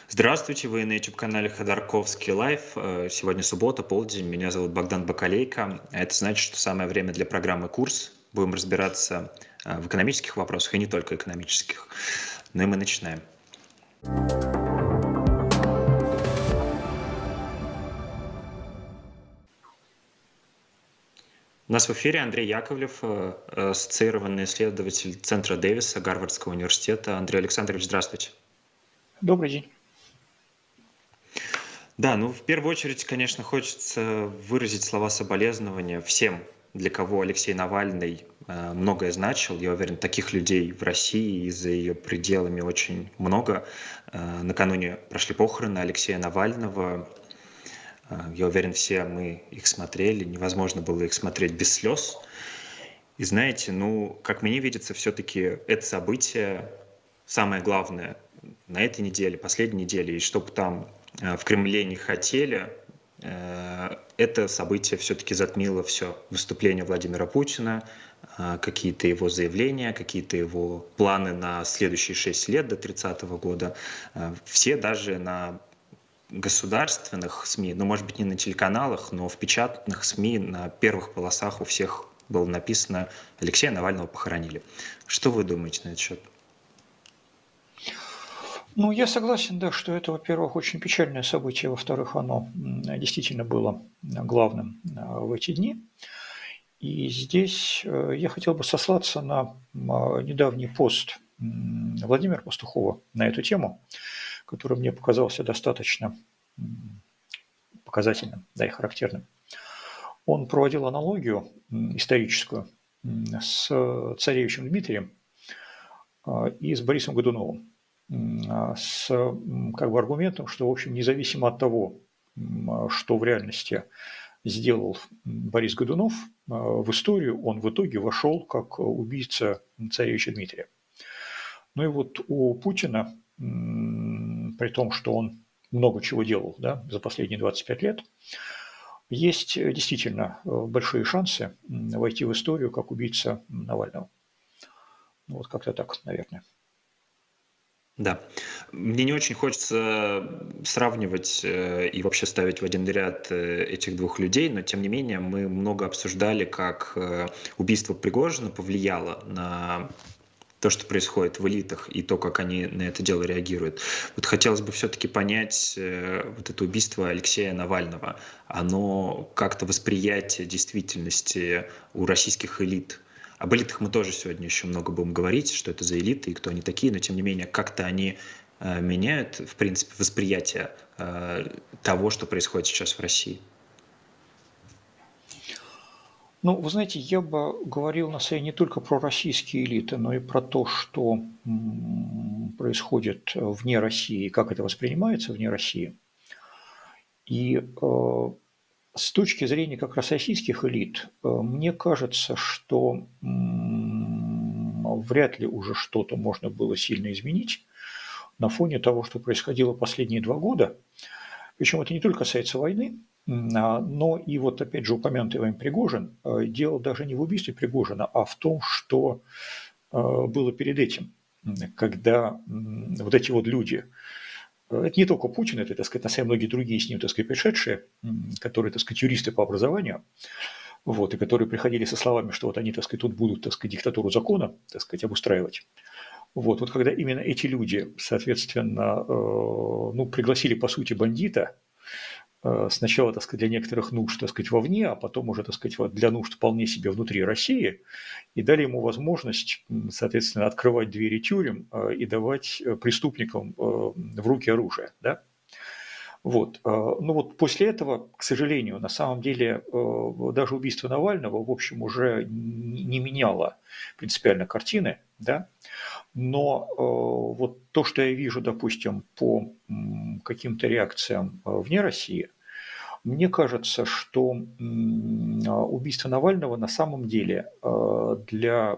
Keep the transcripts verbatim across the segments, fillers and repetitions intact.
Здравствуйте, вы на YouTube-канале Ходорковский Лайф. Э, Сегодня суббота, полдень. Меня зовут Богдан Бакалейко. Это значит, что самое время для программы «Курс». Будем разбираться э, в экономических вопросах, и не только экономических. Ну и мы начинаем. У нас в эфире Андрей Яковлев, э, ассоциированный исследователь Центра Дэвиса Гарвардского университета. Андрей Александрович, здравствуйте. Добрый день. Да, ну в первую очередь, конечно, хочется выразить слова соболезнования всем, для кого Алексей Навальный э, многое значил. Я уверен, таких людей в России и за ее пределами очень много. Э, накануне прошли похороны Алексея Навального. Э, я уверен, все мы их смотрели. Невозможно было их смотреть без слез. И знаете, ну, как мне видится, все-таки это событие самое главное на этой неделе, последней неделе, и чтобы там э, в Кремле не хотели, э, это событие все-таки затмило все. Выступление Владимира Путина, э, какие-то его заявления, какие-то его планы на следующие шесть лет до тридцатого года. Э, все даже на государственных СМИ, ну, может быть, не на телеканалах, но в печатных СМИ на первых полосах у всех было написано «Алексея Навального похоронили». Что вы думаете на этот счет? Ну, я согласен, да, что это, во-первых, очень печальное событие, во-вторых, оно действительно было главным в эти дни. И здесь я хотел бы сослаться на недавний пост Владимира Пастухова на эту тему, который мне показался достаточно показательным, да, и характерным. Он проводил аналогию историческую с царевичем Дмитрием и с Борисом Годуновым, с как бы аргументом, что, в общем, независимо от того, что в реальности сделал Борис Годунов, в историю он в итоге вошел как убийца царевича Дмитрия. Ну и вот у Путина, при том, что он много чего делал, да, за последние двадцать пять лет, есть действительно большие шансы войти в историю как убийца Навального. Вот как-то так, наверное. Да. Мне не очень хочется сравнивать э, и вообще ставить в один ряд э, этих двух людей, но тем не менее мы много обсуждали, как э, убийство Пригожина повлияло на то, что происходит в элитах, и то, как они на это дело реагируют. Вот хотелось бы все-таки понять э, вот это убийство Алексея Навального, оно как-то восприятие действительности у российских элит. Об элитах мы тоже сегодня еще много будем говорить, что это за элиты и кто они такие, но тем не менее как-то они э, меняют, в принципе, восприятие э, того, что происходит сейчас в России. Ну, вы знаете, я бы говорил на самом деле не только про российские элиты, но и про то, что происходит вне России, как это воспринимается вне России. И э, с точки зрения как раз российских элит, э, мне кажется, что м, вряд ли уже что-то можно было сильно изменить на фоне того, что происходило последние два года. Причем это не только касается войны, но и вот опять же упомянутый вами Пригожин, дело даже не в убийстве Пригожина, а в том, что было перед этим, когда вот эти вот люди, это не только Путин, это, так сказать, на самом деле многие другие с ним, так сказать, пришедшие, которые, так сказать, юристы по образованию, вот, и которые приходили со словами, что вот они, так сказать, тут будут, так сказать, диктатуру закона, так сказать, обустраивать. Вот, вот когда именно эти люди, соответственно, ну, пригласили, по сути, бандита, сначала, так сказать, для некоторых нужд, так сказать, вовне, а потом уже, так сказать, для нужд вполне себе внутри России, и дали ему возможность, соответственно, открывать двери тюрем и давать преступникам в руки оружие, да. Вот. Ну вот после этого, к сожалению, на самом деле даже убийство Навального, в общем, уже не меняло принципиально картины, да. Но вот то, что я вижу, допустим, по каким-то реакциям вне России, мне кажется, что убийство Навального на самом деле для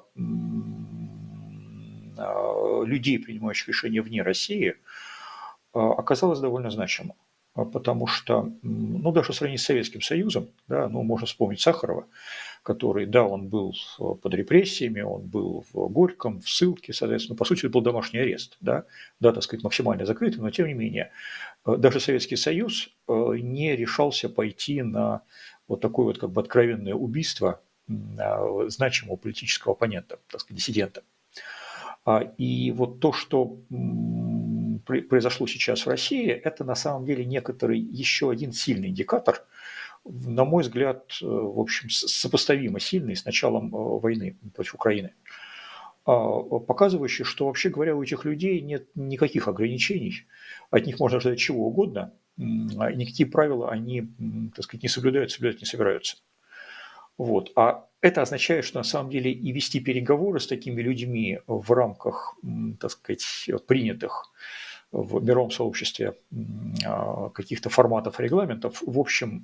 людей, принимающих решения вне России, оказалось довольно значимым. Потому что, ну, даже в сравнении с Советским Союзом, да, ну, можно вспомнить Сахарова, который, да, он был под репрессиями, он был в Горьком, в ссылке, соответственно, по сути, это был домашний арест, да, да, так сказать, максимально закрытый, но тем не менее, даже Советский Союз не решался пойти на вот такое вот как бы откровенное убийство значимого политического оппонента, так сказать, диссидента. И вот то, что произошло сейчас в России, это на самом деле некоторый еще один сильный индикатор, на мой взгляд, в общем, сопоставимо сильный с началом войны против Украины, показывающий, что, вообще говоря, у этих людей нет никаких ограничений, от них можно ждать чего угодно, никакие правила они, так сказать, не соблюдают, соблюдать не собираются. Вот. А это означает, что на самом деле и вести переговоры с такими людьми в рамках, так сказать, принятых в мировом сообществе каких-то форматов, регламентов, в общем,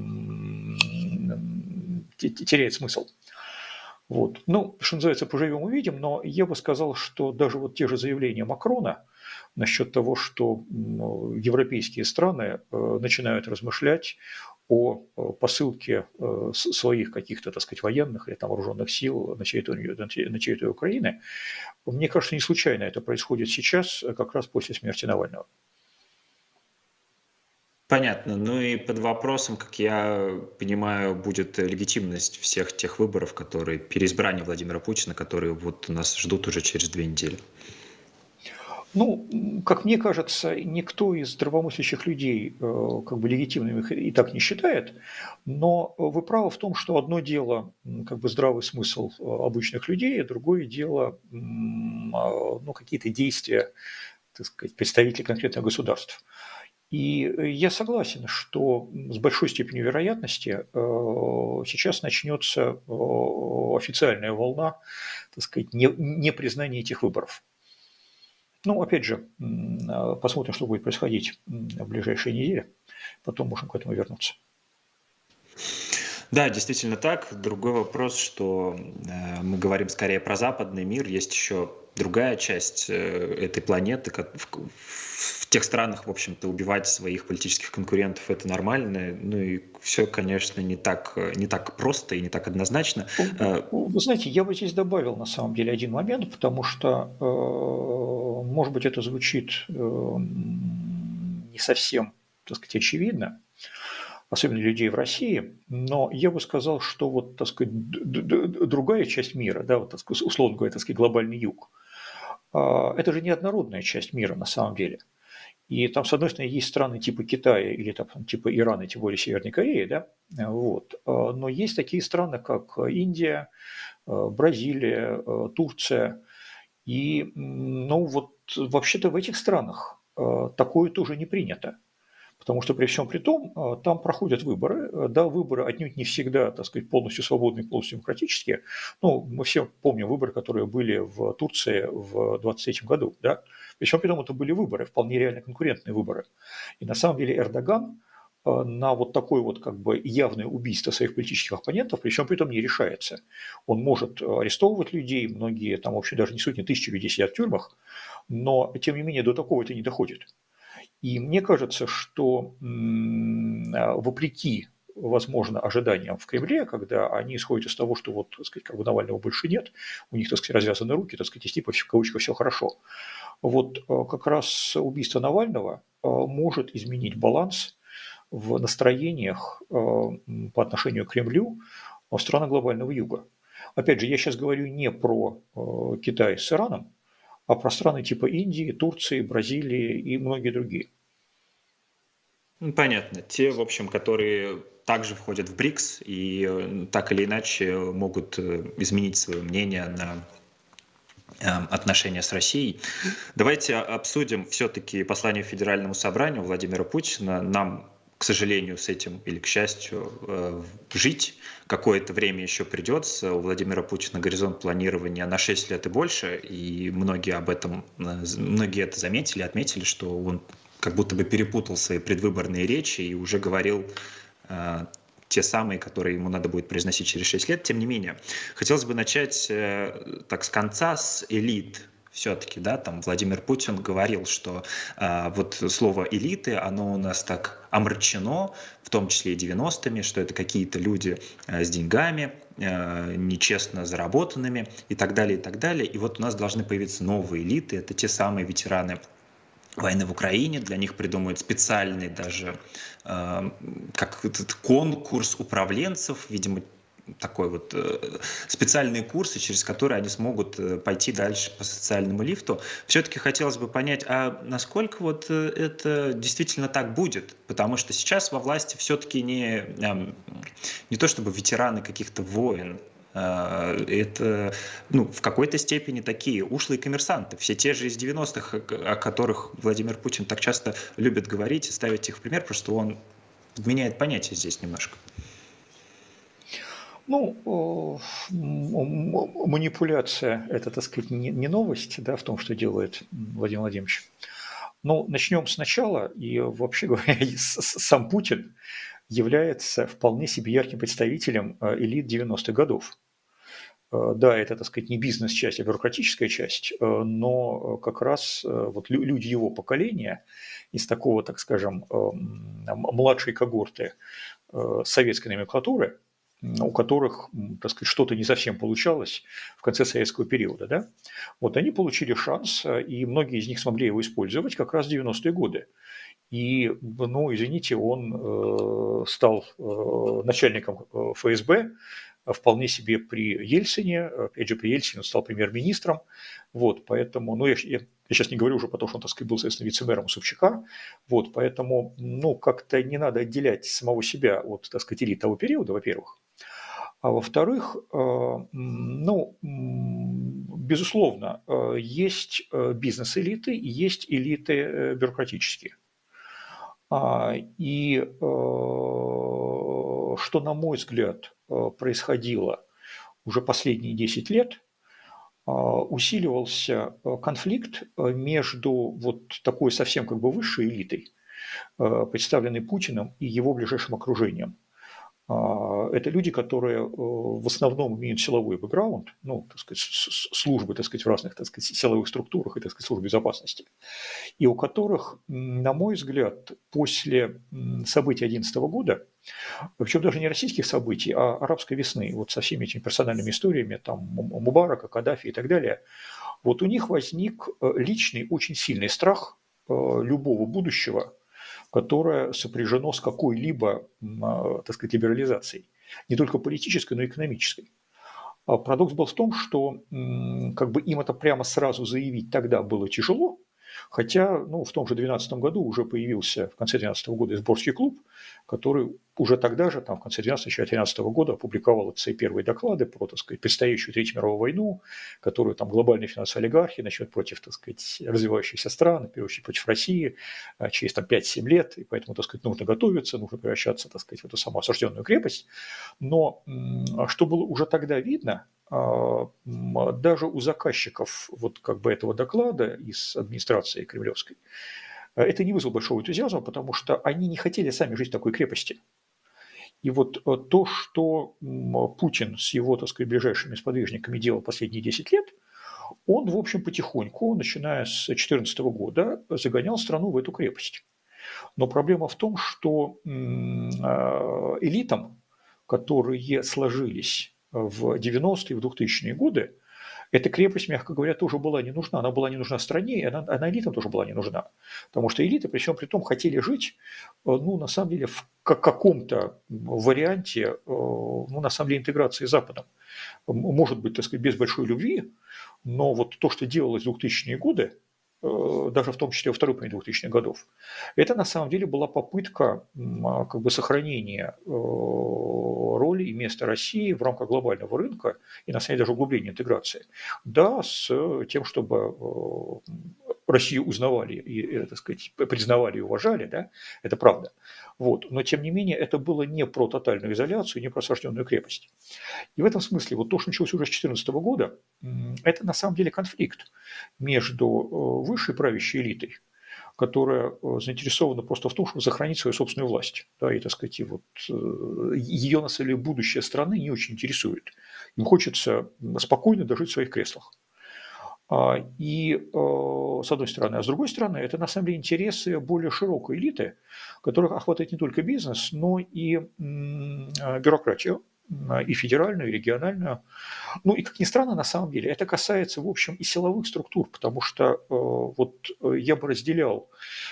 теряет смысл. Вот. Ну, что называется, поживем увидим, но я бы сказал, что даже вот те же заявления Макрона насчет того, что европейские страны начинают размышлять о посылке своих каких-то, так сказать, военных или там вооруженных сил на территорию, на территорию Украины, мне кажется, не случайно это происходит сейчас, как раз после смерти Навального. Понятно. Ну и под вопросом, как я понимаю, будет легитимность всех тех выборов, которые переизбрание Владимира Путина, которые вот нас ждут уже через две недели. Ну, как мне кажется, никто из здравомыслящих людей как бы легитимным их и так не считает, но вы правы в том, что одно дело как бы здравый смысл обычных людей, а другое дело ну, какие-то действия, так сказать, представителей конкретных государств. И я согласен, что с большой степенью вероятности сейчас начнется официальная волна, так сказать, непризнания этих выборов. Ну, опять же, посмотрим, что будет происходить в ближайшие недели, потом можем к этому вернуться. Да, действительно так. Другой вопрос, что мы говорим скорее про западный мир, есть еще другая часть этой планеты, в тех странах, в общем-то, убивать своих политических конкурентов – это нормально. Ну и все, конечно, не так, не так просто и не так однозначно. Вы знаете, я бы здесь добавил, на самом деле, один момент, потому что, может быть, это звучит не совсем, так сказать, очевидно, особенно людей в России, но я бы сказал, что вот, так сказать, другая часть мира, да, вот, так сказать, условно говоря, так сказать, глобальный юг, это же неоднородная часть мира на самом деле. И там, с одной стороны, есть страны типа Китая или там, типа Ирана, тем более Северной Кореи, да, вот. Но есть такие страны, как Индия, Бразилия, Турция. И, ну, вот вообще-то в этих странах такое тоже не принято. Потому что при всем при том, там проходят выборы. Да, выборы отнюдь не всегда, так сказать, полностью свободные, полностью демократические. Ну, мы все помним выборы, которые были в Турции в двадцать третьем году. Да? При всем при том, это были выборы, вполне реально конкурентные выборы. И на самом деле Эрдоган на вот такое вот как бы явное убийство своих политических оппонентов, при всем при том не решается. Он может арестовывать людей, многие там вообще даже не сотни тысяч людей сидят в тюрьмах, но тем не менее до такого это не доходит. И мне кажется, что вопреки, возможно, ожиданиям в Кремле, когда они исходят из того, что вот, так сказать, как бы Навального больше нет, у них, так сказать, развязаны руки, так сказать, из типа в кавычках все хорошо. Вот как раз убийство Навального может изменить баланс в настроениях по отношению к Кремлю в странах глобального юга. Опять же, я сейчас говорю не про Китай с Ираном, а про страны типа Индии, Турции, Бразилии и многие другие. Понятно. Те, в общем, которые также входят в БРИКС и так или иначе могут изменить свое мнение на отношения с Россией. Давайте обсудим все-таки послание Федеральному собранию Владимира Путина. Нам, к сожалению, с этим, или к счастью, жить какое-то время еще придется. У Владимира Путина горизонт планирования на шесть лет и больше, и многие об этом, многие это заметили, отметили, что он как будто бы перепутал свои предвыборные речи и уже говорил э, те самые, которые ему надо будет произносить через шесть лет. Тем не менее, хотелось бы начать э, так с конца, с элит. Все-таки, да, там Владимир Путин говорил, что э, вот слово элиты, оно у нас так омрачено, в том числе и девяностыми, что это какие-то люди э, с деньгами, э, нечестно заработанными и так далее, и так далее. И вот у нас должны появиться новые элиты, это те самые ветераны войны в Украине, для них придумают специальный даже э, как этот конкурс управленцев, видимо, такой вот э, специальные курсы, через которые они смогут э, пойти дальше по социальному лифту. Все-таки хотелось бы понять, а насколько вот э, это действительно так будет? Потому что сейчас во власти все-таки не, э, не то чтобы ветераны каких-то войн, э, это ну, в какой-то степени такие ушлые коммерсанты, все те же из девяностых, о которых Владимир Путин так часто любит говорить и ставить их в пример, потому что он меняет понятие здесь немножко. Ну, манипуляция – это, так сказать, не новость, да, в том, что делает Владимир Владимирович. Ну, начнем сначала, и вообще говоря, сам Путин является вполне себе ярким представителем элит девяностых годов. Да, это, так сказать, не бизнес-часть, а бюрократическая часть, но как раз вот люди его поколения из такого, так скажем, младшей когорты советской номенклатуры, у которых, так сказать, что-то не совсем получалось в конце советского периода, да, вот они получили шанс, и многие из них смогли его использовать как раз в девяностые годы. И, ну, извините, он стал начальником эф эс бэ вполне себе при Ельцине, опять же, при Ельцине он стал премьер-министром, вот, поэтому, ну, я, я, я сейчас не говорю уже потому, что он, так сказать, был, соответственно, вице-мэром у Собчака, вот, поэтому, ну, как-то не надо отделять самого себя от, так сказать, элит того периода, во-первых. А во-вторых, ну, безусловно, есть бизнес-элиты и есть элиты бюрократические. И что, на мой взгляд, происходило уже последние десять лет, усиливался конфликт между вот такой совсем как бы высшей элитой, представленной Путиным и его ближайшим окружением. Это люди, которые в основном имеют силовой бэкграунд, ну, так сказать, службы, так сказать, в разных, так сказать, силовых структурах и, так сказать, служб безопасности, и у которых, на мой взгляд, после событий две тысячи одиннадцатого года, причем даже не российских событий, а арабской весны, вот со всеми этими персональными историями, там, Мубарака, Каддафи и так далее, вот у них возник личный очень сильный страх любого будущего, которое сопряжено с какой-либо, так сказать, либерализацией, не только политической, но и экономической. А парадокс был в том, что как бы им это прямо сразу заявить тогда было тяжело, хотя, ну, в том же две тысячи двенадцатом году уже появился, в конце две тысячи двенадцатого года, Изборский клуб, который уже тогда же, там, в конце две тысячи двенадцатого - две тысячи тринадцатого года опубликовал свои первые доклады про, так сказать, предстоящую Третью мировую войну, которую там глобальные финансовые олигархи начнут против, так сказать, развивающихся стран, в первую очередь против России, через там пять-семь лет, и поэтому, так сказать, нужно готовиться, нужно превращаться, так сказать, в эту самую осажденную крепость. Но что было уже тогда видно, даже у заказчиков вот как бы этого доклада из администрации кремлевской, это не вызвало большого энтузиазма, потому что они не хотели сами жить в такой крепости. И вот то, что Путин с его, так сказать, ближайшими сподвижниками делал последние десять лет, он, в общем, потихоньку, начиная с две тысячи четырнадцатого года, загонял страну в эту крепость. Но проблема в том, что элитам, которые сложились в девяностые и в двухтысячные годы, эта крепость, мягко говоря, тоже была не нужна. Она была не нужна стране, и она, она элитам тоже была не нужна. Потому что элиты, при всем при том, хотели жить, ну, на самом деле, в каком-то варианте, ну, на самом деле, интеграции с Западом. Может быть, так сказать, без большой любви, но вот то, что делалось в двухтысячные годы, даже в том числе во второй половине двухтысячных годов, это на самом деле была попытка как бы сохранения роли и места России в рамках глобального рынка и на самом деле даже углубления интеграции. Да, с тем, чтобы Россию узнавали и, так сказать, признавали и уважали, да, это правда. Вот. Но, тем не менее, это было не про тотальную изоляцию, не про осажденную крепость. И в этом смысле вот то, что началось уже с две тысячи четырнадцатого года, это на самом деле конфликт между высшей правящей элитой, которая заинтересована просто в том, чтобы сохранить свою собственную власть. Да, и, так сказать, вот, ее, на самом деле, будущее страны не очень интересует. Им хочется спокойно дожить в своих креслах. И, с одной стороны. А с другой стороны, это, на самом деле, интересы более широкой элиты, которая охватывает не только бизнес, но и бюрократию, и федеральную, и региональную. Ну и, как ни странно, на самом деле, это касается, в общем, и силовых структур, потому что вот я бы разделял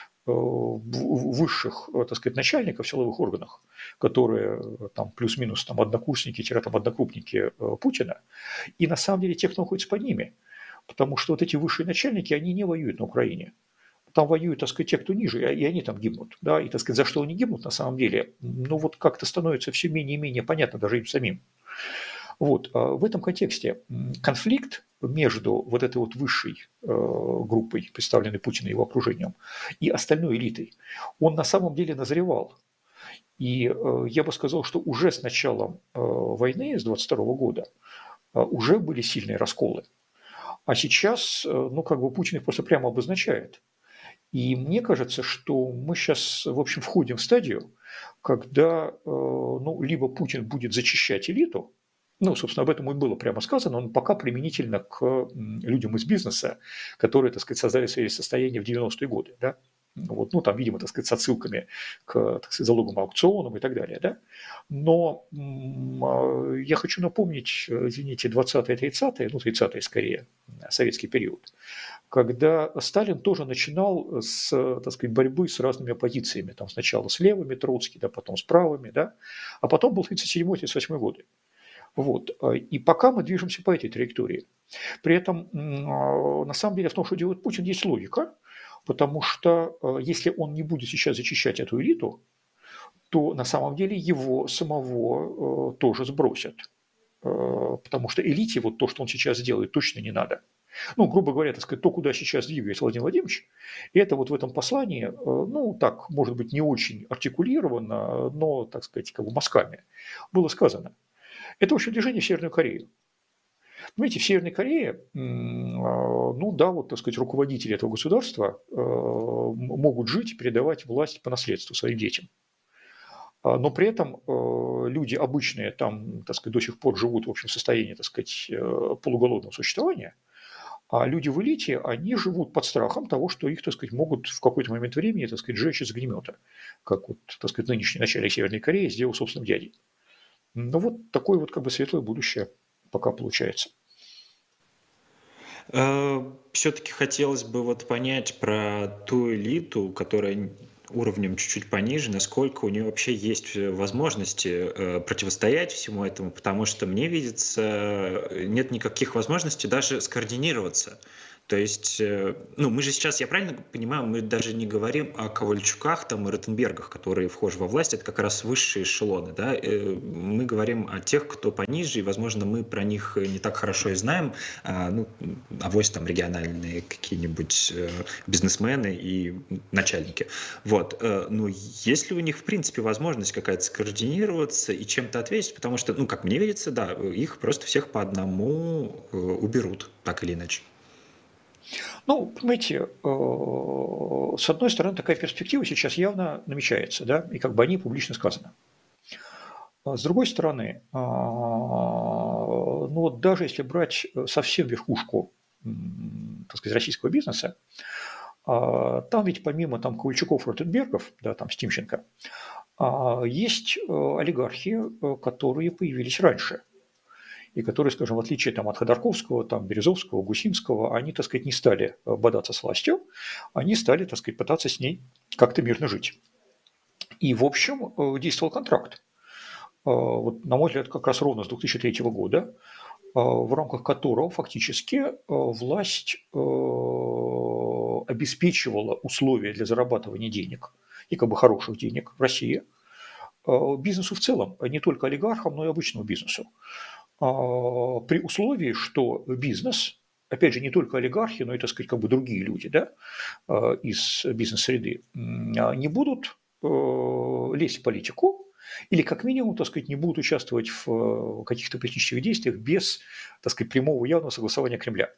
высших, так сказать, начальников в силовых органах, которые там плюс-минус там однокурсники-там однокрупники Путина, и на самом деле тех, кто находится под ними. Потому что вот эти высшие начальники, они не воюют на Украине. Там воюют, так сказать, те, кто ниже, и они там гибнут. Да? И, так сказать, за что они гибнут на самом деле, ну вот как-то становится все менее и менее понятно даже им самим. Вот. В этом контексте конфликт между вот этой вот высшей группой, представленной Путиным и его окружением, и остальной элитой, он на самом деле назревал. И я бы сказал, что уже с началом войны, с двадцать второго года, уже были сильные расколы. А сейчас, ну, как бы Путин их просто прямо обозначает. И мне кажется, что мы сейчас, в общем, входим в стадию, когда, ну, либо Путин будет зачищать элиту, ну, собственно, об этом и было прямо сказано, он пока применительно к людям из бизнеса, которые, так сказать, создали свои состояния в девяностые годы, да, вот, ну, там, видимо, так сказать, с отсылками к, так сказать, залоговым аукционам и так далее, да, но я хочу напомнить, извините, двадцатые, тридцатые, ну, тридцатые скорее, советский период, когда Сталин тоже начинал с, так сказать, борьбы с разными оппозициями, там сначала с левыми Троцкий, да, потом с правыми, да, а потом был тридцать седьмой тридцать восьмой годы. Вот. И пока мы движемся по этой траектории. При этом, на самом деле, в том, что делает Путин, есть логика, потому что если он не будет сейчас зачищать эту элиту, то на самом деле его самого тоже сбросят. Потому что элите вот то, что он сейчас делает, точно не надо. Ну, грубо говоря, так сказать, то, куда сейчас двигается Владимир Владимирович, это вот в этом послании, ну, так, может быть, не очень артикулированно, но, так сказать, как бы мазками было сказано. Это, в общем, движение в Северную Корею. Понимаете, в Северной Корее, ну да, вот, так сказать, руководители этого государства могут жить и передавать власть по наследству своим детям. Но при этом люди обычные там, так сказать, до сих пор живут, в общем, в состоянии, так сказать, полуголодного существования, а люди в элите, они живут под страхом того, что их, так сказать, могут в какой-то момент времени, так сказать, сжечь из огнемета, как вот, так сказать, нынешний начальник Северной Кореи сделал собственным дядей. Ну вот такое вот как бы светлое будущее пока получается. Все-таки хотелось бы вот понять про ту элиту, которая уровнем чуть-чуть пониже, насколько у нее вообще есть возможности противостоять всему этому, потому что мне видится, нет никаких возможностей даже скоординироваться. То есть, ну, мы же сейчас, я правильно понимаю, мы даже не говорим о Ковальчуках там, и Ротенбергах, которые вхожи во власть, это как раз высшие эшелоны, да? Мы говорим о тех, кто пониже, и, возможно, мы про них не так хорошо и знаем, а, ну, авось там региональные какие-нибудь бизнесмены и начальники. Вот, ну, есть ли у них, в принципе, возможность какая-то скоординироваться и чем-то ответить, потому что, ну, как мне видится, да, их просто всех по одному уберут, так или иначе. Ну, понимаете, с одной стороны, такая перспектива сейчас явно намечается, да, и как бы о ней публично сказано. С другой стороны, ну вот даже если брать совсем верхушку, так сказать, российского бизнеса, там ведь помимо там Ковальчуков, Ротенбергов, да, там Стимченко, есть олигархи, которые появились раньше. И которые, скажем, в отличие там, от Ходорковского, там, Березовского, Гусинского, они, так сказать, не стали бодаться с властью, они стали, так сказать, пытаться с ней как-то мирно жить. И, в общем, действовал контракт. Вот, на мой взгляд, как раз ровно с две тысячи третьего года, в рамках которого фактически власть обеспечивала условия для зарабатывания денег, и как бы хороших денег в России, бизнесу в целом, не только олигархам, но и обычному бизнесу. При условии, что бизнес, опять же, не только олигархи, но и, так сказать, как бы другие люди, да, из бизнес-среды, не будут лезть в политику или, как минимум, так сказать, не будут участвовать в каких-то политических действиях без, так сказать, прямого явного согласования Кремля.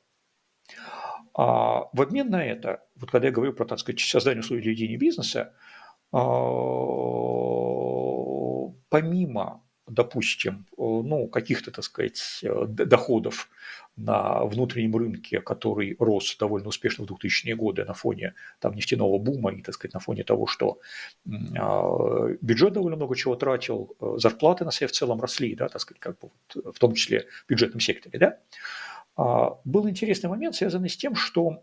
А в обмен на это, вот когда я говорю про, так сказать, создание условий для ведения бизнеса, помимо допустим, ну, каких-то, так сказать, доходов на внутреннем рынке, который рос довольно успешно в двухтысячные годы на фоне там, нефтяного бума и, так сказать, на фоне того, что бюджет довольно много чего тратил, зарплаты на себя в целом росли, да, так сказать, как бы вот, в том числе в бюджетном секторе, да. Был интересный момент, связанный с тем, что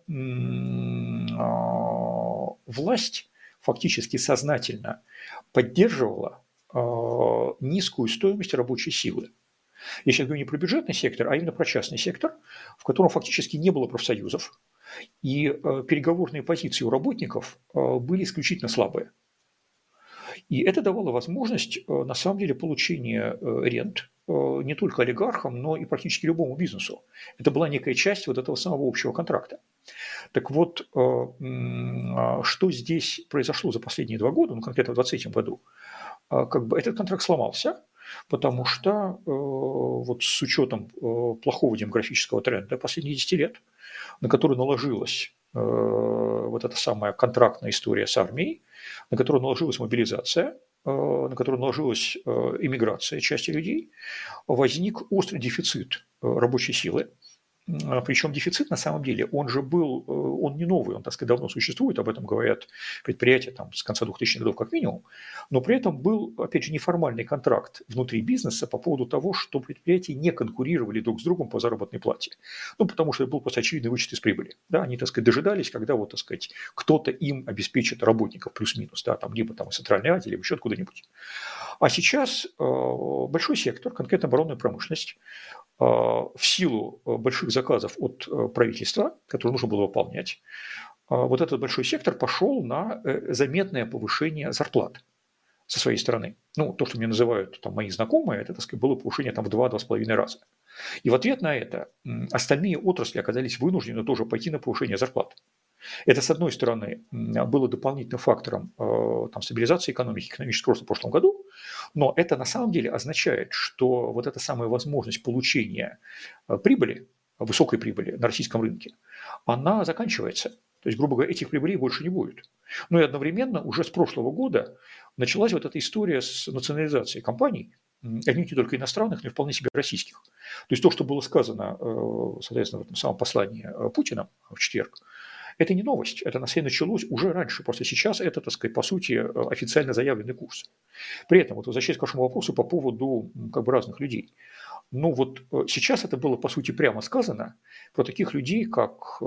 власть фактически сознательно поддерживала низкую стоимость рабочей силы. Я сейчас говорю не про бюджетный сектор, а именно про частный сектор, в котором фактически не было профсоюзов, и переговорные позиции у работников были исключительно слабые. И это давало возможность, на самом деле, получения рент не только олигархам, но и практически любому бизнесу. Это была некая часть вот этого самого общего контракта. Так вот, что здесь произошло за последние два года, ну, конкретно в двадцать двадцатом году, как бы этот контракт сломался, потому что вот с учетом плохого демографического тренда последних десяти лет, на который наложилась вот эта самая контрактная история с армией, на которую наложилась мобилизация, на которую наложилась иммиграция части людей, возник острый дефицит рабочей силы. Причем дефицит на самом деле, он же был, он не новый, он, так сказать, давно существует, об этом говорят предприятия там, с конца двухтысячных годов как минимум, но при этом был, опять же, неформальный контракт внутри бизнеса по поводу того, что предприятия не конкурировали друг с другом по заработной плате. Ну, потому что это был просто очевидный вычет из прибыли. Да? Они, так сказать, дожидались, когда вот, так сказать, кто-то им обеспечит работников плюс-минус, да, там, либо там из Центральной Азии, либо еще откуда-нибудь. А сейчас э, большой сектор, конкретно оборонная промышленность, в силу больших заказов от правительства, которые нужно было выполнять, вот этот большой сектор пошел на заметное повышение зарплат со своей стороны. Ну, то, что мне называют там, мои знакомые, это, так сказать, было повышение там, в два-два с половиной раза. И в ответ на это остальные отрасли оказались вынуждены тоже пойти на повышение зарплат. Это, с одной стороны, было дополнительным фактором там, стабилизации экономики, экономического роста в прошлом году, но это на самом деле означает, что вот эта самая возможность получения прибыли, высокой прибыли на российском рынке, она заканчивается. То есть, грубо говоря, этих прибылей больше не будет. Но и одновременно уже с прошлого года началась вот эта история с национализацией компаний, отнюдь не только иностранных, но и вполне себе российских. То есть то, что было сказано, соответственно, в этом самом послании Путина в четверг, это не новость, это на самом деле началось уже раньше, просто сейчас это, так сказать, по сути, официально заявленный курс. При этом, вот возвращаясь к вашему вопросу по поводу как бы разных людей, ну вот сейчас это было, по сути, прямо сказано про таких людей, как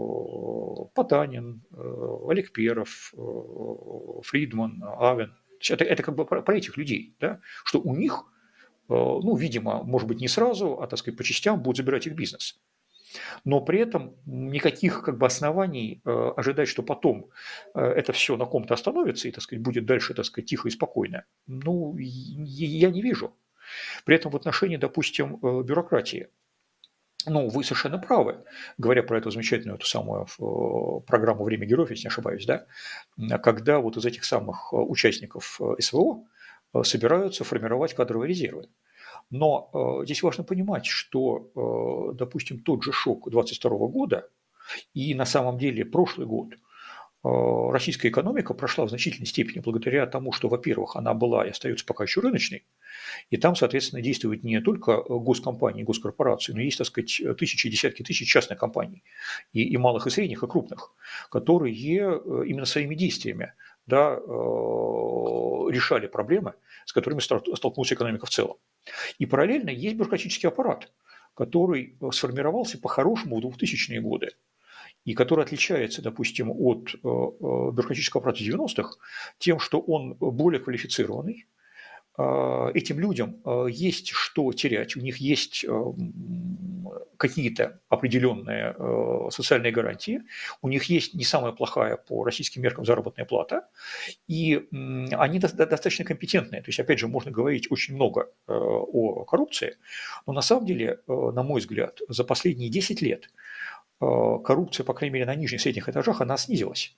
Потанин, Олег Перов, Фридман, Авен. Это, это как бы про, про этих людей, да, что у них, ну, видимо, может быть, не сразу, а, так сказать, по частям будут забирать их бизнес. Но при этом никаких как бы оснований э, ожидать, что потом э, это все на ком-то остановится и, так сказать, будет дальше, так сказать, тихо и спокойно, ну, я не вижу. При этом в отношении, допустим, э, бюрократии, ну, вы совершенно правы, говоря про эту замечательную эту самую э, программу «Время героев», если не ошибаюсь, да, когда вот из этих самых участников СВО э, собираются формировать кадровые резервы. Но э, здесь важно понимать, что, э, допустим, тот же шок двадцать второго года и на самом деле прошлый год э, российская экономика прошла в значительной степени благодаря тому, что, во-первых, она была и остается пока еще рыночной, и там, соответственно, действуют не только госкомпании, госкорпорации, но есть, так сказать, тысячи, десятки тысяч частных компаний, и, и малых, и средних, и крупных, которые именно своими действиями да, решали проблемы, с которыми столкнулась экономика в целом. И параллельно есть бюрократический аппарат, который сформировался по-хорошему в двухтысячные годы и который отличается, допустим, от бюрократического аппарата девяностых тем, что он более квалифицированный. Этим людям есть что терять, у них есть какие-то определенные социальные гарантии, у них есть не самая плохая по российским меркам заработная плата, и они достаточно компетентные. То есть, опять же, можно говорить очень много о коррупции, но на самом деле, на мой взгляд, за последние десять лет коррупция, по крайней мере, на нижних средних этажах, она снизилась.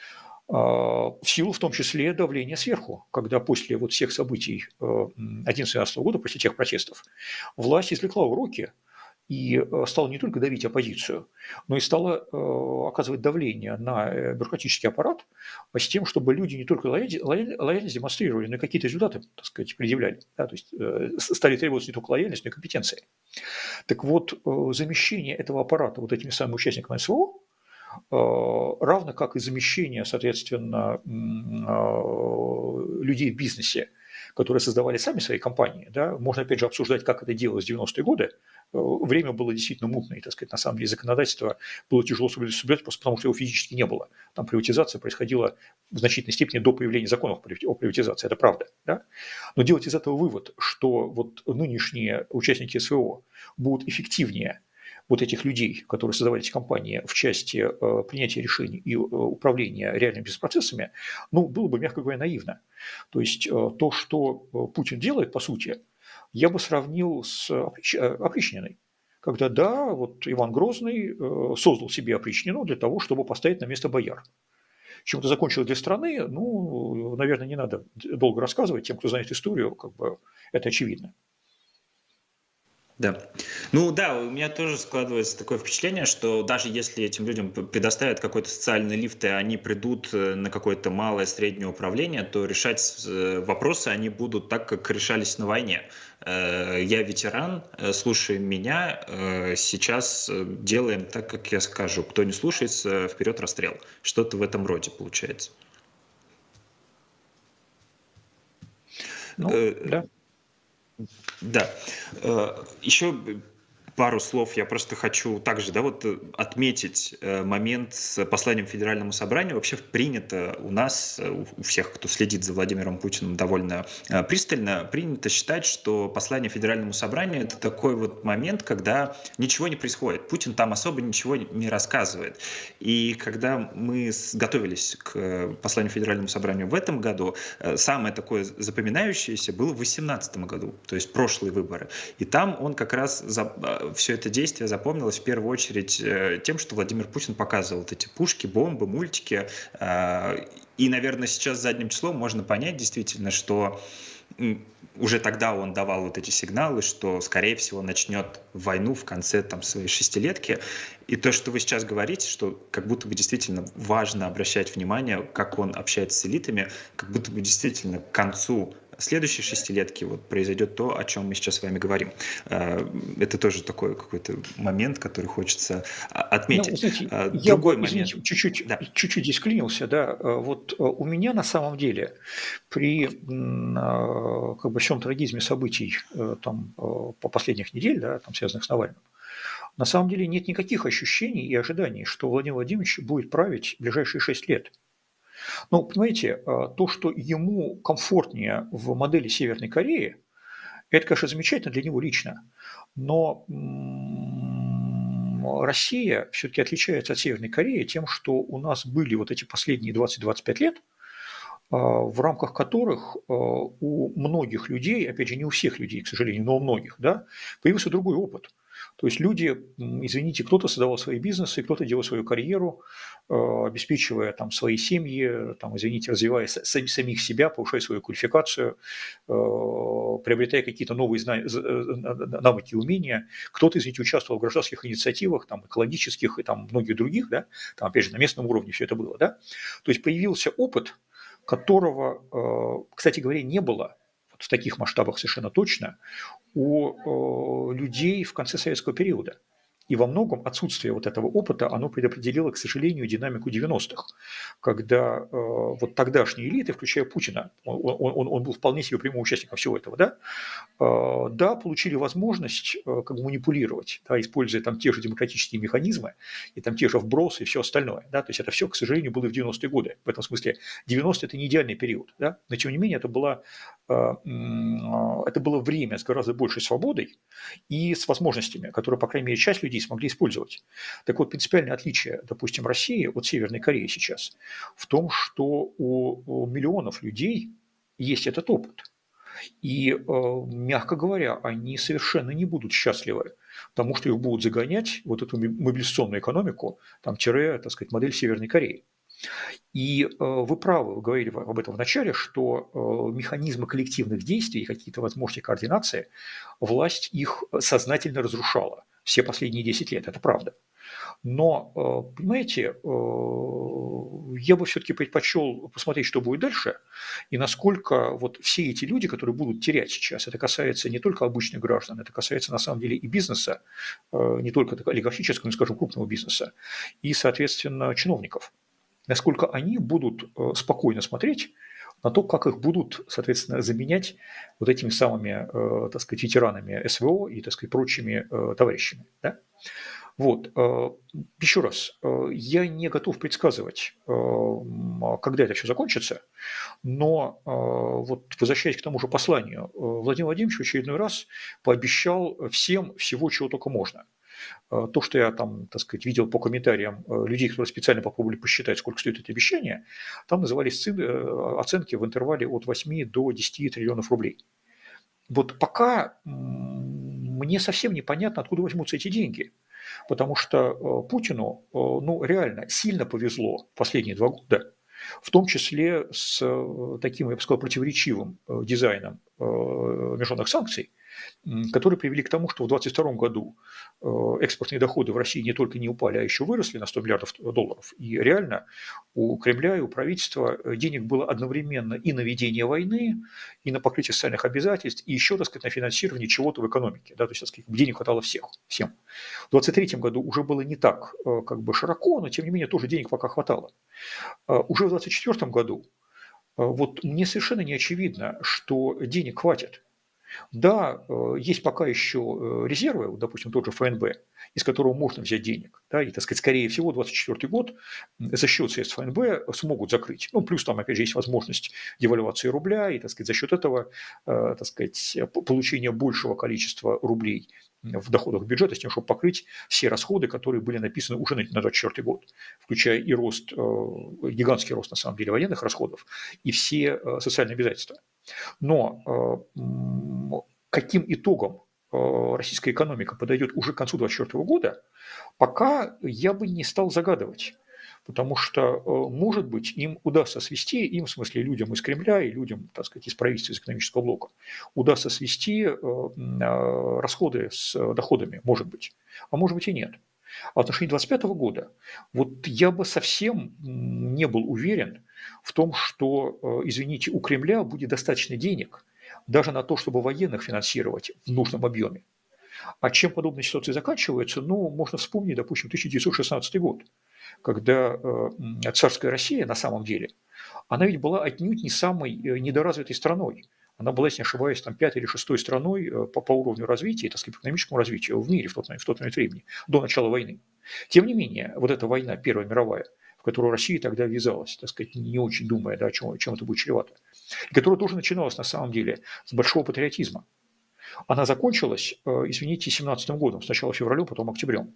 В силу в том числе давления сверху, когда после вот всех событий две тысячи одиннадцатого-две тысячи двенадцатого года, после тех протестов, власть извлекла уроки и стала не только давить оппозицию, но и стала оказывать давление на бюрократический аппарат с тем, чтобы люди не только лояльность, лояльность демонстрировали, но и какие-то результаты, так сказать, предъявляли. Да, то есть стали требоваться не только лояльность, но и компетенции. Так вот, замещение этого аппарата вот этими самыми участниками СВО, равно как и замещение, соответственно, людей в бизнесе, которые создавали сами свои компании. Да? Можно, опять же, обсуждать, как это делалось в девяностые годы. Время было действительно мутное, так сказать, на самом деле законодательство было тяжело соблюдать, просто потому что его физически не было. Там приватизация происходила в значительной степени до появления законов о приватизации, это правда. Да? Но делать из этого вывод, что вот нынешние участники СВО будут эффективнее вот этих людей, которые создавали эти компании в части э, принятия решений и э, управления реальными бизнес-процессами, ну, было бы, мягко говоря, наивно. То есть э, то, что Путин делает, по сути, я бы сравнил с оприч... опричниной. Когда, да, вот Иван Грозный э, создал себе опричнину для того, чтобы поставить на место бояр. Чем это закончилось для страны, ну, наверное, не надо долго рассказывать. Тем, кто знает историю, как бы это очевидно. Да. Ну да, у меня тоже складывается такое впечатление, что даже если этим людям предоставят какой-то социальный лифт, и они придут на какое-то малое, среднее управление, то решать вопросы они будут так, как решались на войне. Я ветеран, слушаем меня, сейчас делаем так, как я скажу. Кто не слушается, вперед расстрел. Что-то в этом роде получается. Ну, да. Да. Еще пару слов я просто хочу также, да, вот отметить момент с посланием Федеральному собранию. Вообще принято у нас, у всех, кто следит за Владимиром Путиным довольно пристально, принято считать, что послание Федеральному собранию — это такой вот момент, когда ничего не происходит. Путин там особо ничего не рассказывает. И когда мы готовились к посланию Федеральному собранию в этом году, самое такое запоминающееся было в две тысячи восемнадцатом году, то есть прошлые выборы. И там он как раз за все это действие запомнилось в первую очередь тем, что Владимир Путин показывал вот эти пушки, бомбы, мультики. И, наверное, сейчас задним числом можно понять действительно, что уже тогда он давал вот эти сигналы, что, скорее всего, начнет войну в конце там, своей шестилетки. И то, что вы сейчас говорите, что как будто бы действительно важно обращать внимание, как он общается с элитами, как будто бы действительно к концу следующей шестилетки вот произойдет то, о чем мы сейчас с вами говорим. Это тоже такой какой-то момент, который хочется отметить. Ну, знаете, Другой я бы, момент. Извините, чуть-чуть, да. чуть-чуть здесь вклинился. Да. Вот у меня на самом деле при как бы, всем трагизме событий там, по последних недель, да, там, связанных с Навальным, на самом деле нет никаких ощущений и ожиданий, что Владимир Владимирович будет править в ближайшие шесть лет. Ну, понимаете, то, что ему комфортнее в модели Северной Кореи, это, конечно, замечательно для него лично, но Россия все-таки отличается от Северной Кореи тем, что у нас были вот эти последние двадцать-двадцать пять лет, в рамках которых у многих людей, опять же, не у всех людей, к сожалению, но у многих, да, появился другой опыт. То есть люди, извините, кто-то создавал свои бизнесы, кто-то делал свою карьеру, обеспечивая там свои семьи, там, извините, развивая самих себя, повышая свою квалификацию, приобретая какие-то новые навыки и умения. Кто-то, извините, участвовал в гражданских инициативах, там, экологических и там многих других, да, там, опять же, на местном уровне все это было, да. То есть появился опыт, которого, кстати говоря, не было в таких масштабах совершенно точно у людей в конце советского периода. И во многом отсутствие вот этого опыта, оно предопределило, к сожалению, динамику девяностых, когда э, вот тогдашние элиты, включая Путина, он, он, он был вполне себе прямым участником всего этого, да, э, да, получили возможность э, как бы манипулировать, да, используя там те же демократические механизмы и там те же вбросы и все остальное, да, то есть это все, к сожалению, было в девяностые годы. В этом смысле девяностые – это не идеальный период, да, но тем не менее это было, э, э, это было время с гораздо большей свободой и с возможностями, которые, по крайней мере, часть людей смогли использовать. Так вот, принципиальное отличие, допустим, России от Северной Кореи сейчас в том, что у миллионов людей есть этот опыт. И, мягко говоря, они совершенно не будут счастливы, потому что их будут загонять вот эту мобилизационную экономику, там, тире, так сказать, модель Северной Кореи. И э, вы правы, вы говорили об этом в начале, что э, механизмы коллективных действий, какие-то возможности координации, власть их сознательно разрушала. все последние десять лет, это правда. Но, понимаете, я бы все-таки предпочел посмотреть, что будет дальше, и насколько вот все эти люди, которые будут терять сейчас, это касается не только обычных граждан, это касается на самом деле и бизнеса, не только олигархического, но, скажем, крупного бизнеса, и, соответственно, чиновников. Насколько они будут спокойно смотреть на то, как их будут, соответственно, заменять вот этими самыми, так сказать, ветеранами СВО и, так сказать, прочими товарищами. Да? Вот. Еще раз, я не готов предсказывать, когда это все закончится, но вот возвращаясь к тому же посланию, Владимир Владимирович в очередной раз пообещал всем всего, чего только можно. То, что я там, так сказать, видел по комментариям людей, которые специально попробовали посчитать, сколько стоит это обещание, там назывались оценки в интервале от восьми до десяти триллионов рублей. Вот пока мне совсем непонятно, откуда возьмутся эти деньги. Потому что Путину, ну, реально сильно повезло в последние два года, в том числе с таким, я бы сказал, противоречивым дизайном международных санкций, которые привели к тому, что в две тысячи двадцать втором году экспортные доходы в России не только не упали, а еще выросли на сто миллиардов долларов. И реально у Кремля и у правительства денег было одновременно и на ведение войны, и на покрытие социальных обязательств, и еще, так сказать, на финансирование чего-то в экономике. Да, то есть, так сказать, денег хватало всех, всем. В две тысячи двадцать третьем году уже было не так как бы широко, но тем не менее тоже денег пока хватало. Уже в две тысячи двадцать четвёртом году вот мне совершенно не очевидно, что денег хватит. Да, есть пока еще резервы, допустим, тот же ФНБ, из которого можно взять денег. Да, и, так сказать, скорее всего, двадцать четвёртый год за счет средств ФНБ смогут закрыть. Ну, плюс там, опять же, есть возможность девальвации рубля, и, так сказать, за счет этого, так сказать, получения большего количества рублей в доходах бюджета, с тем, чтобы покрыть все расходы, которые были написаны уже на двадцать четвёртый год, включая и рост, гигантский рост, на самом деле, военных расходов, и все социальные обязательства. Но каким итогом российская экономика подойдет уже к концу две тысячи двадцать четвёртого года, пока я бы не стал загадывать. Потому что, может быть, им удастся свести, им, в смысле, людям из Кремля и людям, так сказать, из правительства, из экономического блока, удастся свести расходы с доходами, может быть, а может быть и нет. А в отношении две тысячи двадцать пятого года, вот я бы совсем не был уверен в том, что, извините, у Кремля будет достаточно денег даже на то, чтобы военных финансировать в нужном объеме. А чем подобные ситуации заканчиваются, ну, можно вспомнить, допустим, тысяча девятьсот шестнадцатый год, когда царская Россия на самом деле, она ведь была отнюдь не самой недоразвитой страной. Она была, если не ошибаюсь, там, пятой или шестой страной по, по уровню развития, так сказать, по экономическому развитию в мире в тот, в тот момент времени, до начала войны. Тем не менее, вот эта война, Первая мировая, в которую Россия тогда ввязалась, так сказать, не очень думая, да, чем, чем это будет чревато, и которая тоже начиналась на самом деле с большого патриотизма. Она закончилась, извините, семнадцатым годом, сначала февралем, потом октябрем.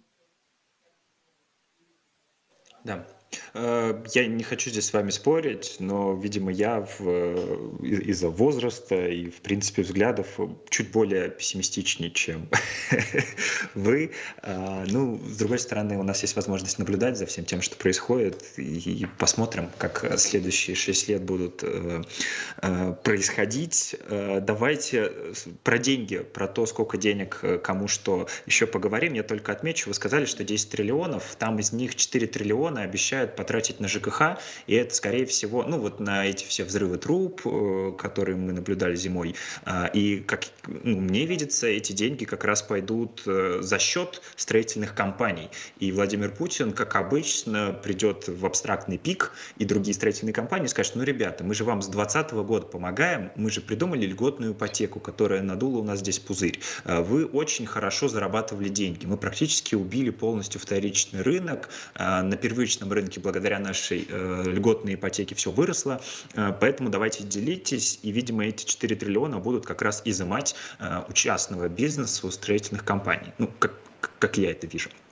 Да. Я не хочу здесь с вами спорить, но, видимо, я в, из-за возраста и, в принципе, взглядов чуть более пессимистичнее, чем вы. Ну, с другой стороны, у нас есть возможность наблюдать за всем тем, что происходит, и посмотрим, как следующие шесть лет будут происходить. Давайте про деньги, про то, сколько денег кому что еще поговорим. Я только отмечу, вы сказали, что десять триллионов, там из них четыре триллиона обещают потратить на ЖКХ, и это, скорее всего, ну вот на эти все взрывы труб, которые мы наблюдали зимой. И, как ну, мне видится, эти деньги как раз пойдут за счет строительных компаний. И Владимир Путин, как обычно, придет в абстрактный пик, и другие строительные компании скажут: ну, ребята, мы же вам с двадцатого года помогаем, мы же придумали льготную ипотеку, которая надула у нас здесь пузырь. Вы очень хорошо зарабатывали деньги. Мы практически убили полностью вторичный рынок. На первичном рынке благодаря нашей э, льготной ипотеке все выросло, э, поэтому давайте делитесь, и, видимо, эти четыре триллиона будут как раз изымать э, у частного бизнеса, у строительных компаний, ну, как, как я это вижу.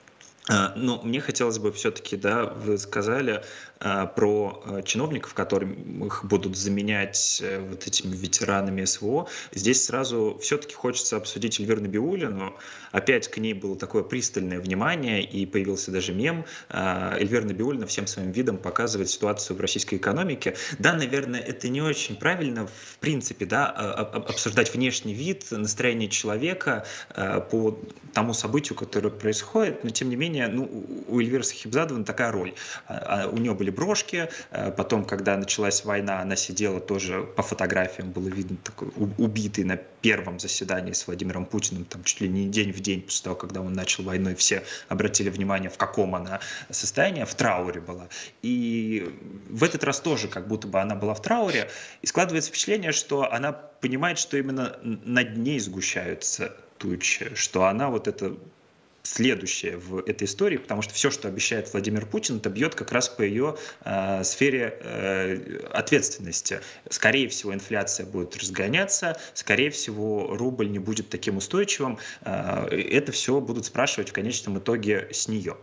А, Ну, мне хотелось бы все-таки, да, вы сказали а, про а, чиновников, которые их будут заменять э, вот этими ветеранами СВО. Здесь сразу все-таки хочется обсудить Эльвиру Набиуллину. Опять к ней было такое пристальное внимание, и появился даже мем. А, Эльвира Набиуллина всем своим видом показывает ситуацию в российской экономике. Да, наверное, это не очень правильно, в принципе, да, а- а- обсуждать внешний вид, настроение человека а, по тому событию, которое происходит, но тем не менее, ну, у Эльвиры Сахибзадовны такая роль. А, а У нее были брошки, а потом, когда началась война, она сидела тоже по фотографиям, было видно такой у- убитый на первом заседании с Владимиром Путиным, там чуть ли не день в день после того, когда он начал войну, и все обратили внимание, в каком она состоянии, в трауре была. И в этот раз тоже как будто бы она была в трауре, и складывается впечатление, что она понимает, что именно над ней сгущаются тучи, что она вот это следующее в этой истории, потому что все, что обещает Владимир Путин, это бьет как раз по ее э, сфере э, ответственности. Скорее всего, инфляция будет разгоняться, скорее всего, рубль не будет таким устойчивым. Э, это все будут спрашивать в конечном итоге с нее.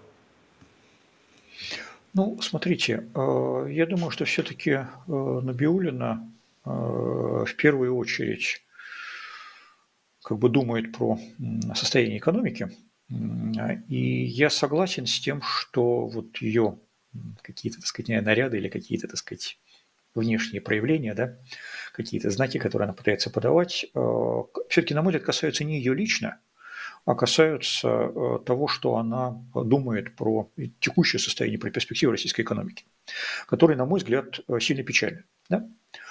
Ну, смотрите, э, я думаю, что все-таки Набиуллина э, в первую очередь как бы думает про м, состояние экономики. М, а, И я согласен с тем, что вот ее какие-то, так сказать, наряды или какие-то, так сказать, внешние проявления, да, какие-то знаки, которые она пытается подавать, все-таки, на мой взгляд, касаются не ее лично, а касаются э, того, что она думает про текущее состояние, про перспективы российской экономики, которые, на мой взгляд, э, сильно печальны. Да?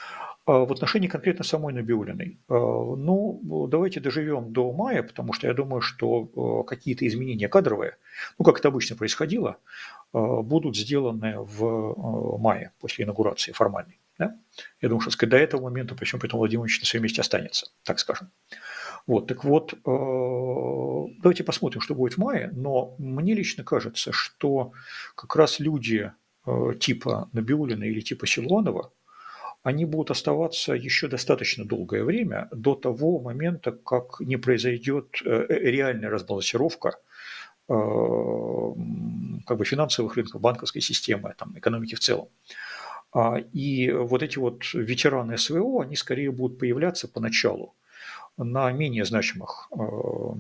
А в отношении конкретно самой Набиуллиной, э, ну, давайте доживем до мая, потому что я думаю, что э, какие-то изменения кадровые, ну, как это обычно происходило, э, будут сделаны в э, мае после инаугурации формальной. Да? Я думаю, что сказать, до этого момента, причем при этом Владимир Владимирович на своем месте останется, так скажем. Вот, так вот, э, давайте посмотрим, что будет в мае, но мне лично кажется, что как раз люди э, типа Набиуллина или типа Силуанова, они будут оставаться еще достаточно долгое время до того момента, как не произойдет э, реальная разбалансировка э, как бы финансовых рынков, банковской системы, там, экономики в целом. А, И вот эти вот ветераны СВО, они скорее будут появляться поначалу на менее значимых э,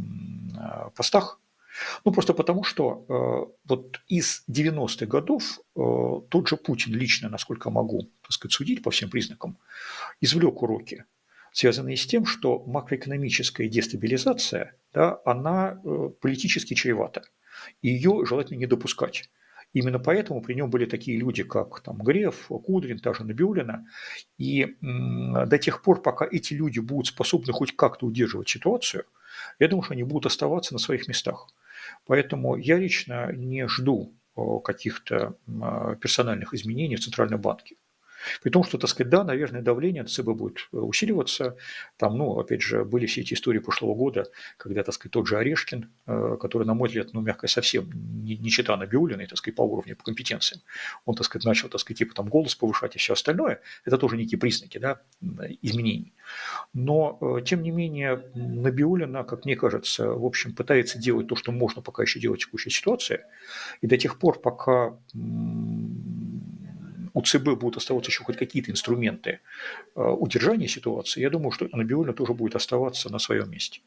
э, постах, ну, просто потому, что э, вот из девяностых годов э, тот же Путин лично, насколько могу, так сказать, судить по всем признакам, извлек уроки, связанные с тем, что макроэкономическая дестабилизация, да, она э, политически чревата, и ее желательно не допускать. Именно поэтому при нем были такие люди, как там, Греф, Кудрин, та же Набиуллина. И м, до тех пор, пока эти люди будут способны хоть как-то удерживать ситуацию, я думаю, что они будут оставаться на своих местах. Поэтому я лично не жду о, каких-то м, персональных изменений в Центральном банке. При том, что, так сказать, да, наверное, давление на ЦБ будет э, усиливаться. Там, ну, опять же, были все эти истории прошлого года, когда, так сказать, тот же Орешкин, э, который, на мой взгляд, ну, мягко совсем не, не чета Набиуллиной, так сказать, по уровню, по компетенциям, он, так сказать, начал, так сказать, типа там голос повышать и все остальное. Это тоже некие признаки, да, изменений. Но, э, тем не менее, Набиуллина, как мне кажется, в общем, пытается делать то, что можно пока еще делать в текущей ситуации. И до тех пор, пока у ЦБ будут оставаться еще хоть какие-то инструменты э, удержания ситуации, я думаю, что Набиуллина тоже будет оставаться на своем месте.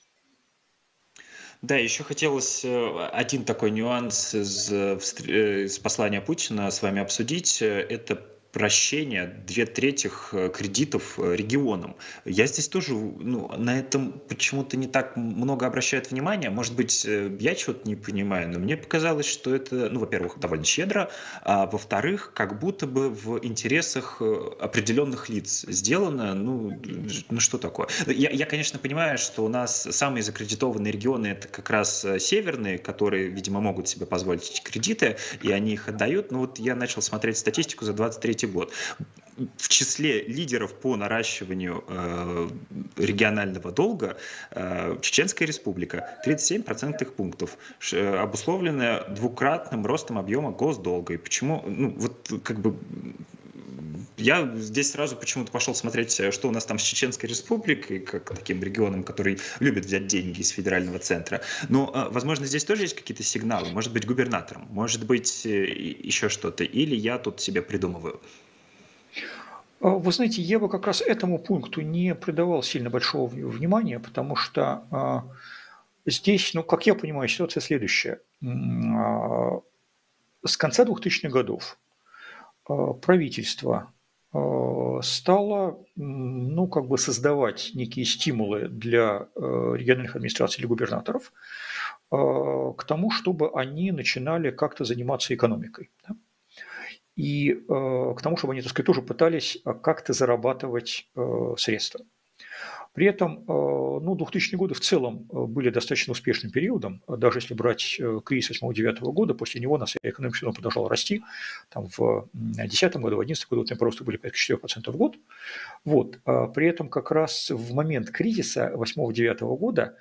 Да, еще хотелось э, один такой нюанс из, э, встр- э, из послания Путина с вами обсудить. Э, Это прощение две трети э, кредитов э, регионам. Я здесь тоже ну, на этом почему-то не так много обращают внимания. Может быть, э, я чего-то не понимаю, но мне показалось, что это, ну, во-первых, довольно щедро, а во-вторых, как будто бы в интересах э, определенных лиц сделано. Ну, ж- ну что такое? Я, я, конечно, понимаю, что у нас самые закредитованные регионы это как раз э, северные, которые, видимо, могут себе позволить эти кредиты, и они их отдают. Но вот я начал смотреть статистику за двадцать третий год. В числе лидеров по наращиванию э, регионального долга э, Чеченская республика тридцать семь процентных пунктов, ш- э, обусловленная двукратным ростом объема госдолга. И почему, ну, вот как бы я здесь сразу почему-то пошел смотреть, что у нас там с Чеченской Республикой, как таким регионом, который любит взять деньги из федерального центра. Но, возможно, здесь тоже есть какие-то сигналы. Может быть, губернатором, может быть, еще что-то. Или я тут себе придумываю. Вы знаете, я бы как раз этому пункту не придавал сильно большого внимания, потому что здесь, ну, как я понимаю, ситуация следующая. С конца двухтысячных годов правительство стало, ну, как бы создавать некие стимулы для региональных администраций или губернаторов к тому, чтобы они начинали как-то заниматься экономикой. Да? И к тому, чтобы они, так сказать, тоже пытались как-то зарабатывать средства. При этом, ну, двухтысячные годы в целом были достаточно успешным периодом, даже если брать кризис восьмого-девятого года, после него наша экономика все равно продолжала расти, там в две тысячи десятом году, в две тысячи одиннадцатом году темпы роста были порядка четыре процента в год. Вот. При этом как раз в момент кризиса восьмого-девятого года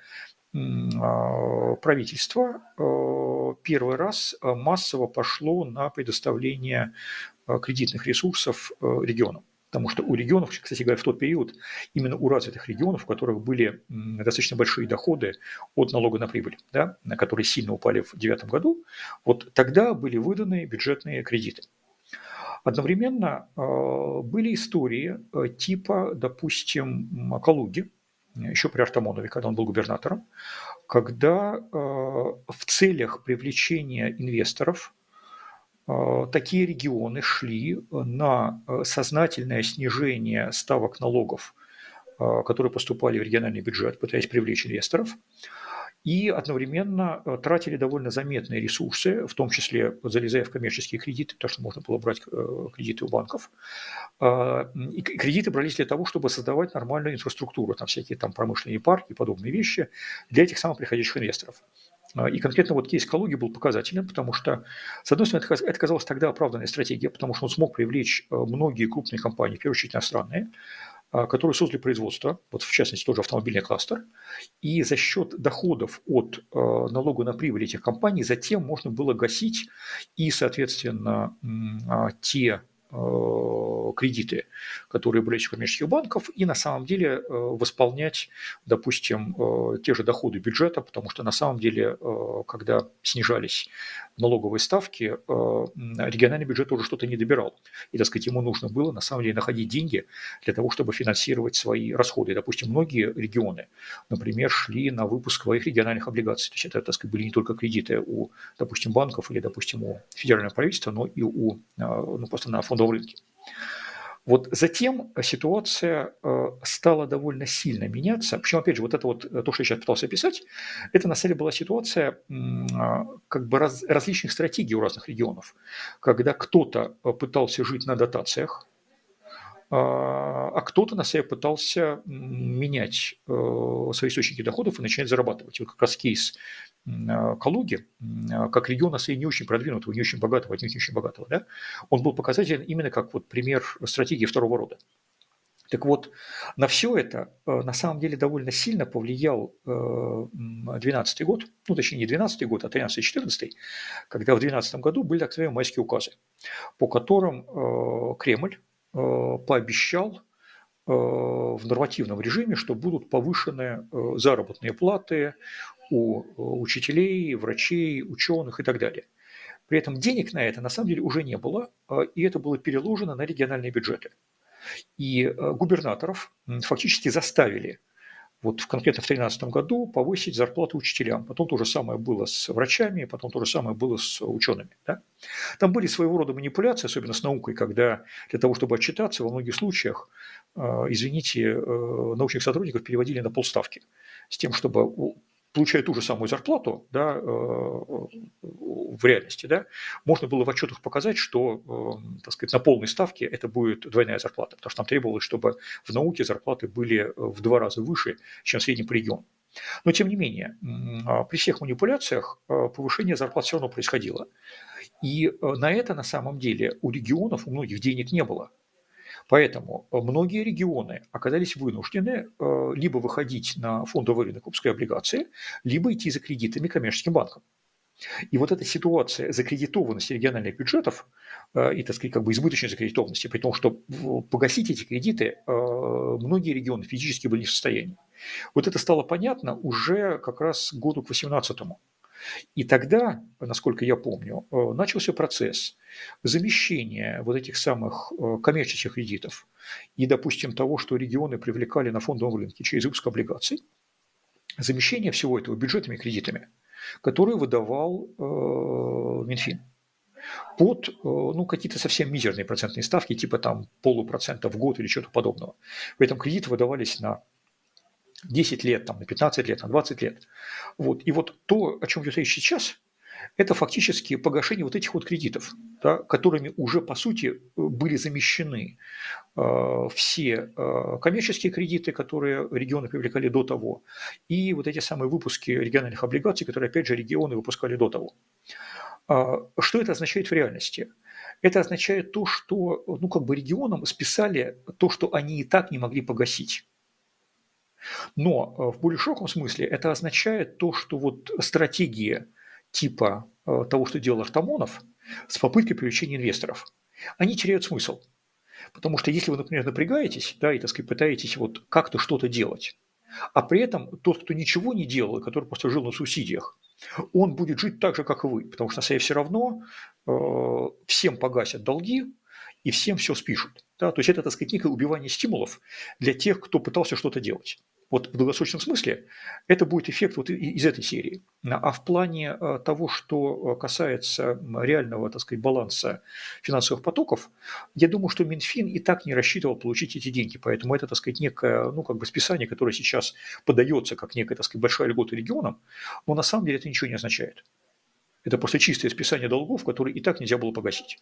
правительство первый раз массово пошло на предоставление кредитных ресурсов регионам. Потому что у регионов, кстати говоря, в тот период, именно у развитых регионов, у которых были достаточно большие доходы от налога на прибыль, да, которые сильно упали в две тысячи девятом году, вот тогда были выданы бюджетные кредиты. Одновременно были истории типа, допустим, Калуги, еще при Артамонове, когда он был губернатором, когда в целях привлечения инвесторов такие регионы шли на сознательное снижение ставок налогов, которые поступали в региональный бюджет, пытаясь привлечь инвесторов, и одновременно тратили довольно заметные ресурсы, в том числе залезая в коммерческие кредиты, потому что можно было брать кредиты у банков. И кредиты брались для того, чтобы создавать нормальную инфраструктуру, там всякие там промышленные парки и подобные вещи для этих самых приходящих инвесторов. И конкретно вот кейс Калуги был показательным, потому что, с одной стороны, это казалось тогда оправданной стратегией, потому что он смог привлечь многие крупные компании, в первую очередь иностранные, которые создали производство, вот в частности тоже автомобильный кластер, и за счет доходов от налога на прибыль этих компаний затем можно было гасить и, соответственно, те кредиты, которые были у коммерческих банков, и на самом деле восполнять, допустим, те же доходы бюджета, потому что на самом деле, когда снижались налоговые ставки, региональный бюджет уже что-то не добирал. И, так сказать, ему нужно было на самом деле находить деньги для того, чтобы финансировать свои расходы. И, допустим, многие регионы, например, шли на выпуск своих региональных облигаций. То есть это, так сказать, были не только кредиты у, допустим, банков или, допустим, у федерального правительства, но и у, ну, просто на фондовом рынке. Вот затем ситуация стала довольно сильно меняться. Причем, опять же, вот это вот, то, что я сейчас пытался описать, это на самом деле была ситуация как бы раз, различных стратегий у разных регионов. Когда кто-то пытался жить на дотациях, а кто-то на себя пытался менять свои источники доходов и начинать зарабатывать. Вот как раз кейс Калуги, как региона не очень продвинутого, не очень богатого, не очень богатого, да, он был показателен именно как вот пример стратегии второго рода. Так вот, на все это на самом деле довольно сильно повлиял двенадцатый год, ну точнее не двенадцатый год, а тринадцатый-четырнадцатый, когда в двенадцатом году были так называемые майские указы, по которым Кремль пообещал в нормативном режиме, что будут повышены заработные платы у учителей, врачей, ученых и так далее. При этом денег на это на самом деле уже не было, и это было переложено на региональные бюджеты. И губернаторов фактически заставили вот конкретно в две тысячи тринадцатом году повысить зарплату учителям. Потом то же самое было с врачами, потом то же самое было с учеными. Да? Там были своего рода манипуляции, особенно с наукой, когда для того, чтобы отчитаться, во многих случаях, извините, научных сотрудников переводили на полставки, с тем, чтобы, получая ту же самую зарплату, да, в реальности, да, можно было в отчетах показать, что, так сказать, на полной ставке это будет двойная зарплата, потому что там требовалось, чтобы в науке зарплаты были в два раза выше, чем в среднем по региону. Но, тем не менее, при всех манипуляциях повышение зарплат все равно происходило. И на это, на самом деле, у регионов, у многих денег не было. Поэтому многие регионы оказались вынуждены либо выходить на фондовый рынок выпуска облигаций, либо идти за кредитами коммерческим банкам. И вот эта ситуация закредитованности региональных бюджетов, и, так сказать, как бы избыточной закредитованности, при том, что погасить эти кредиты многие регионы физически были не в состоянии. Вот это стало понятно уже как раз году к восемнадцатому. И тогда, насколько я помню, начался процесс замещения вот этих самых коммерческих кредитов и, допустим, того, что регионы привлекали на фондовом рынке через выпуск облигаций, замещение всего этого бюджетными кредитами, которые выдавал э, Минфин под ну, какие-то совсем мизерные процентные ставки, типа там полупроцента в год или что-то подобного. При этом кредиты выдавались на десять лет, там, на пятнадцать лет, на двадцать лет. Вот. И вот то, о чем идет речь сейчас, это фактически погашение вот этих вот кредитов, да, которыми уже, по сути, были замещены э, все э, коммерческие кредиты, которые регионы привлекали до того, и вот эти самые выпуски региональных облигаций, которые, опять же, регионы выпускали до того. А, что это означает в реальности? Это означает то, что ну, как бы регионам списали то, что они и так не могли погасить. Но в более широком смысле это означает то, что вот стратегия типа того, что делал Артамонов, с попыткой привлечения инвесторов, они теряют смысл. Потому что если вы, например, напрягаетесь, да, и, так сказать, пытаетесь вот как-то что-то делать, а при этом тот, кто ничего не делал, и который просто жил на субсидиях, он будет жить так же, как и вы, потому что на самом деле все равно э, всем погасят долги и всем все спишут. Да? То есть это, так сказать, некое убивание стимулов для тех, кто пытался что-то делать. Вот в долгосрочном смысле это будет эффект вот из этой серии. А в плане того, что касается реального, так сказать, баланса финансовых потоков, я думаю, что Минфин и так не рассчитывал получить эти деньги. Поэтому это, так сказать, некое, ну, как бы списание, которое сейчас подается как некая, так сказать, большая льгота регионам, но на самом деле это ничего не означает. Это просто чистое списание долгов, которые и так нельзя было погасить.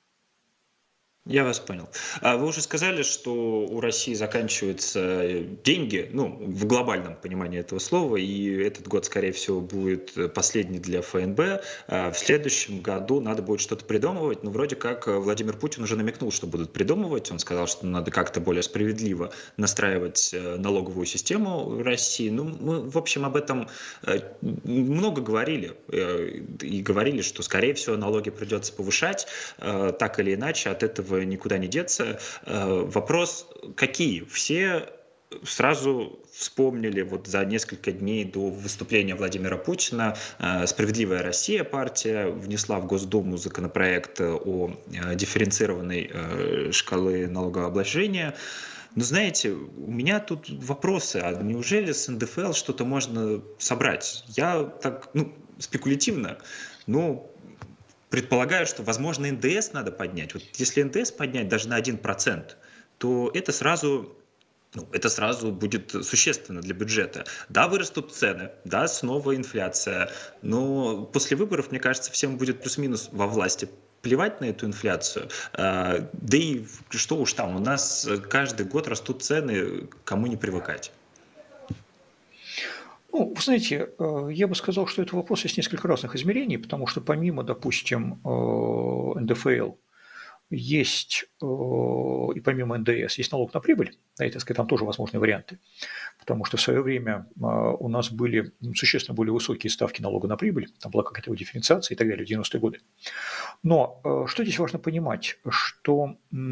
Я вас понял. Вы уже сказали, что у России заканчиваются деньги, ну, в глобальном понимании этого слова, и этот год, скорее всего, будет последний для ФНБ. В следующем году надо будет что-то придумывать, но вроде как Владимир Путин уже намекнул, что будут придумывать. Он сказал, что надо как-то более справедливо настраивать налоговую систему России. Ну, мы, в общем, об этом много говорили, и говорили, что, скорее всего, налоги придется повышать, так или иначе, от этого никуда не деться. Вопрос, какие? Все сразу вспомнили вот за несколько дней до выступления Владимира Путина. «Справедливая Россия» партия внесла в Госдуму законопроект о дифференцированной шкале налогообложения. Но знаете, у меня тут вопросы, а неужели с эн дэ эф эл что-то можно собрать? Я так, ну, спекулятивно, но предполагаю, что, возможно, эн дэ эс надо поднять. Вот если эн дэ эс поднять даже на один процент, то это сразу, ну, это сразу будет существенно для бюджета. Да, вырастут цены, да, снова инфляция, но после выборов, мне кажется, всем будет плюс-минус во власти плевать на эту инфляцию. Да и что уж там, у нас каждый год растут цены, кому не привыкать. Ну, вы знаете, я бы сказал, что это вопрос есть несколько разных измерений, потому что помимо, допустим, эн дэ эф эл есть, и помимо эн дэ эс, есть налог на прибыль, да, и, так сказать, там тоже возможны варианты, потому что в свое время у нас были существенно более высокие ставки налога на прибыль, там была какая-то дифференциация и так далее в девяностые годы. Но что здесь важно понимать, что,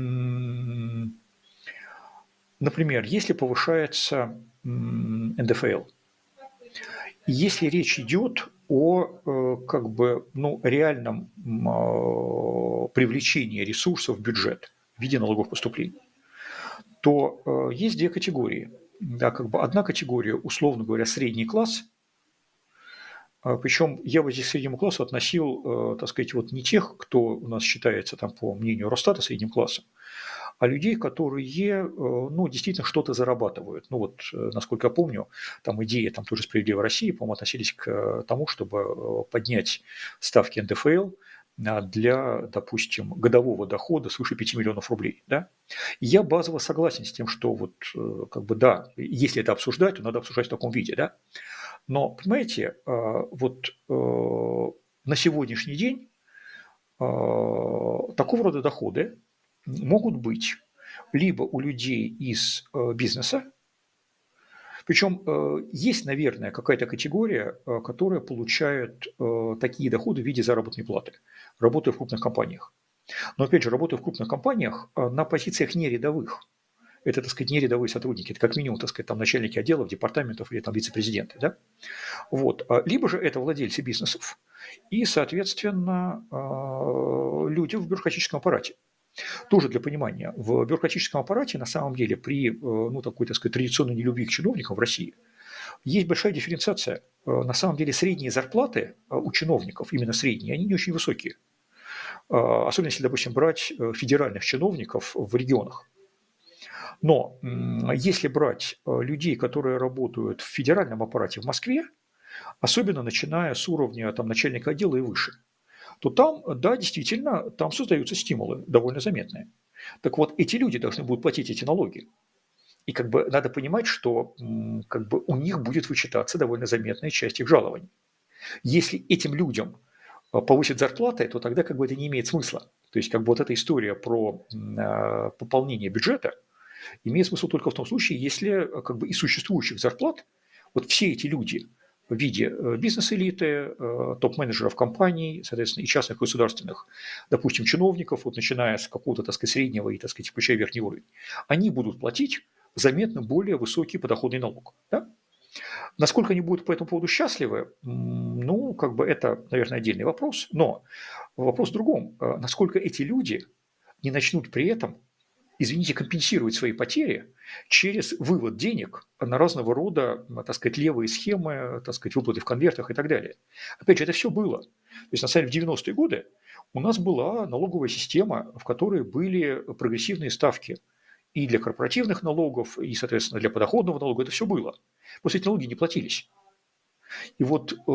например, если повышается эн дэ эф эл, если речь идет о как бы, ну, реальном привлечении ресурсов в бюджет в виде налоговых поступлений, то есть две категории. Да, как бы одна категория, условно говоря, средний класс, причем я вот здесь к среднему классу относил, так сказать, вот не тех, кто у нас считается, там, по мнению Росстата, средним классом, а людей, которые, ну, действительно что-то зарабатывают. Ну, вот, насколько я помню, там идея, там тоже «Справедливой России», по-моему, относились к тому, чтобы поднять ставки эн дэ эф эл для, допустим, годового дохода свыше пяти миллионов рублей. Да? И я базово согласен с тем, что вот, как бы, да, если это обсуждать, то надо обсуждать в таком виде. Да? Но, понимаете, вот на сегодняшний день такого рода доходы могут быть либо у людей из бизнеса, причем есть, наверное, какая-то категория, которая получает такие доходы в виде заработной платы, работая в крупных компаниях. Но, опять же, работая в крупных компаниях, э, на позициях не рядовых, это, так сказать, не рядовые сотрудники, это как минимум, так сказать, там начальники отделов, департаментов или там вице-президенты, да? Вот. А либо же это владельцы бизнесов и, соответственно, э, люди в бюрократическом аппарате. Тоже для понимания, в бюрократическом аппарате на самом деле при, э, ну, такой, так сказать, традиционной нелюбви к чиновникам в России есть большая дифференциация. Э, На самом деле средние зарплаты э, у чиновников, именно средние, они не очень высокие. Э, Особенно если, допустим, брать э, федеральных чиновников в регионах. Но м, если брать э, людей, которые работают в федеральном аппарате в Москве, особенно начиная с уровня там, начальника отдела и выше, то там, да, действительно, там создаются стимулы довольно заметные. Так вот, эти люди должны будут платить эти налоги. И как бы надо понимать, что м, как бы у них будет вычитаться довольно заметная часть их жалований. Если этим людям э, повысят зарплаты, то тогда как бы это не имеет смысла. То есть как бы вот эта история про м, э, пополнение бюджета имеет смысл только в том случае, если э, как бы из существующих зарплат вот все эти люди в виде э, бизнес-элиты, э, топ-менеджеров компаний, соответственно, и частных государственных, допустим, чиновников, вот начиная с какого-то, так сказать, среднего и, так сказать, включая верхний уровень, они будут платить заметно более высокий подоходный налог. Да? Насколько они будут по этому поводу счастливы, м, ну, как бы это, наверное, отдельный вопрос. Но вопрос в другом. Э, Насколько эти люди не начнут при этом, извините, компенсировать свои потери через вывод денег на разного рода, м, так сказать, левые схемы, так сказать, выплаты в конвертах и так далее. Опять же, это все было. То есть, на самом деле, в девяностые годы у нас была налоговая система, в которой были прогрессивные ставки и для корпоративных налогов, и, соответственно, для подоходного налога. Это все было. После эти налоги не платились. И вот э,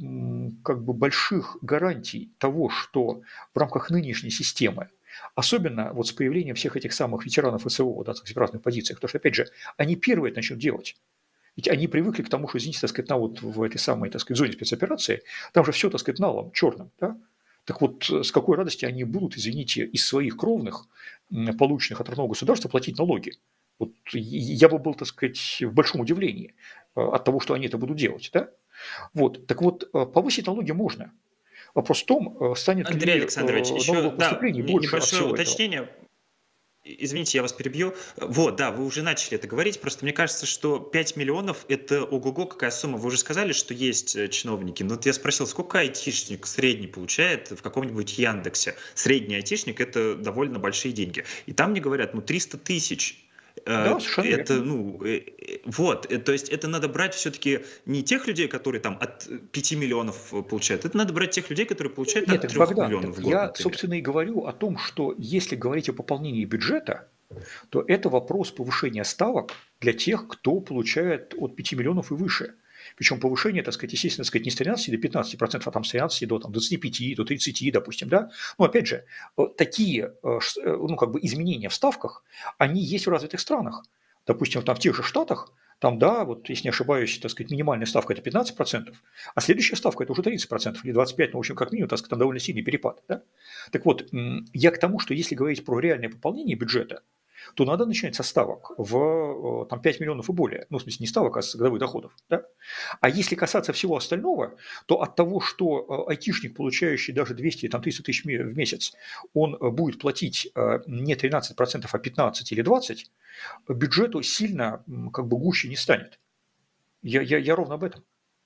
м, как бы больших гарантий того, что в рамках нынешней системы, особенно вот с появлением всех этих самых ветеранов СВО, да, так сказать, в разных позициях, потому что, опять же, они первые это начнут делать. Ведь они привыкли к тому, что, извините, так сказать, на вот в этой самой, так сказать, зоне спецоперации, там же все, так сказать, налом, черным, да? Так вот, э, с какой радости они будут, извините, из своих кровных, м, полученных от родного государства, платить налоги? Вот и- я бы был, так сказать, в большом удивлении э, от того, что они это будут делать, да? Вот, так вот, э, повысить налоги можно. Вопрос в том, э, станет Андрей ли э, Александрович, еще, налоговых да, поступлений не- больше от небольшое всего этого. уточнение. Извините, я вас перебью. Вот, да, вы уже начали это говорить, просто мне кажется, что пять миллионов – это ого-го, какая сумма. Вы уже сказали, что есть э, чиновники, но вот я спросил, сколько айтишник средний получает в каком-нибудь Яндексе? Средний айтишник – это довольно большие деньги. И там мне говорят, ну, триста тысяч. Э, Да, совершенно Это, верно. ну, э, э, вот, э, то есть это надо брать все-таки не тех людей, которые там от пяти миллионов э, получают, это надо брать тех людей, которые получают Нет, от так, трех Богдан, миллионов так в год, я, например. собственно, и говорю о том, что если говорить о пополнении бюджета, то это вопрос повышения ставок для тех, кто получает от пяти миллионов и выше. Причем повышение, так сказать, естественно, так сказать, не с тринадцати до пятнадцати процентов, а там с тринадцати до там, двадцати пяти, до тридцати, допустим, да. Но опять же, э, такие, э, ш- э, ну, как бы изменения в ставках, они есть в развитых странах. Допустим, там в тех же Штатах, там, да, вот, если не ошибаюсь, так сказать, минимальная ставка – это пятнадцать процентов, а следующая ставка – это уже тридцать процентов или двадцать пять процентов, ну, в общем, как минимум, так сказать, там довольно сильный перепад, да. Так вот, м, я к тому, что если говорить про реальное пополнение бюджета, то надо начинать со ставок в э, там, пять миллионов и более. Ну, в смысле, не ставок, а с годовых доходов. Да? А если касаться всего остального, то от того, что э, айтишник, получающий даже двести там, триста тысяч в месяц, он э, будет платить э, не тринадцать процентов, а пятнадцать или двадцать, бюджету сильно м, как бы гуще не станет. Я, я, я ровно об этом.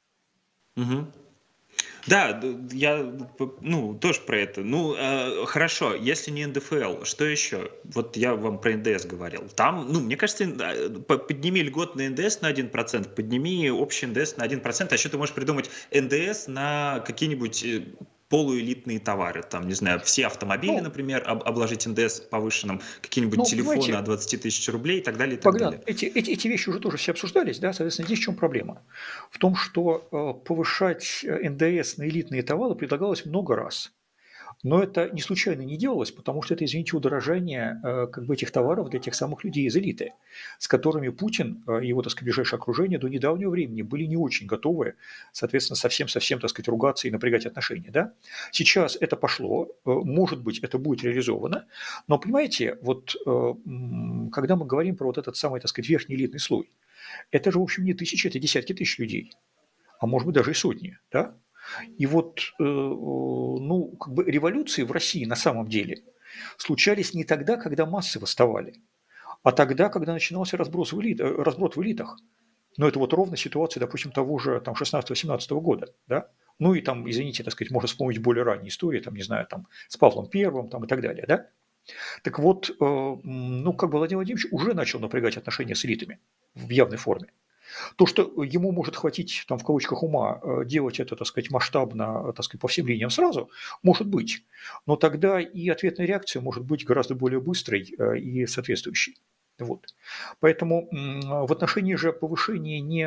Мгм. Да, д- я п- ну тоже про это. Ну э, хорошо, если не эн дэ эф эл, что еще? Вот я вам про эн дэ эс говорил. Там, ну мне кажется, э, по- подними льготный эн дэ эс на один процент, подними общий эн дэ эс на один процент, а еще ты можешь придумать эн дэ эс на какие-нибудь э, полуэлитные товары. Там, не знаю, все автомобили, Ну, например, об- обложить эн дэ эс повышенным, какие-нибудь ну, телефоны от понимаете, двадцати тысяч рублей и так далее, и так Богдан, далее. эти, эти, эти вещи уже тоже все обсуждались, да, соответственно, здесь в чем проблема? В том, что э, повышать э, эн дэ эс на элитные товары предлагалось много раз. Но это не случайно не делалось, потому что это, извините, удорожание э, как бы этих товаров для тех самых людей из элиты, с которыми Путин э, и его, так сказать, ближайшее окружение до недавнего времени были не очень готовы, соответственно, совсем-совсем, так сказать, ругаться и напрягать отношения. Да? Сейчас это пошло, э, может быть, это будет реализовано, но, понимаете, вот э, м, когда мы говорим про вот этот самый, так сказать, верхний элитный слой, это же, в общем, не тысячи, это десятки тысяч людей, а может быть, даже и сотни, да? И вот, э, ну, как бы революции в России на самом деле случались не тогда, когда массы восставали, а тогда, когда начинался разброс в элит, э, разброд в элитах. Но это вот ровно ситуация, допустим, того же там шестнадцатого-семнадцатого года, да? Ну и там, извините, так сказать, можно вспомнить более ранние истории, там, не знаю, там, с Павлом Первым, там, и так далее, да? Так вот, э, ну, как бы Владимир Владимирович уже начал напрягать отношения с элитами в явной форме. То, что ему может хватить, там, в кавычках, ума э, делать это, так сказать, масштабно, э, так сказать, по всем линиям сразу, может быть. Но тогда и ответная реакция может быть гораздо более быстрой э, и соответствующей. Вот. Поэтому в отношении же повышения не,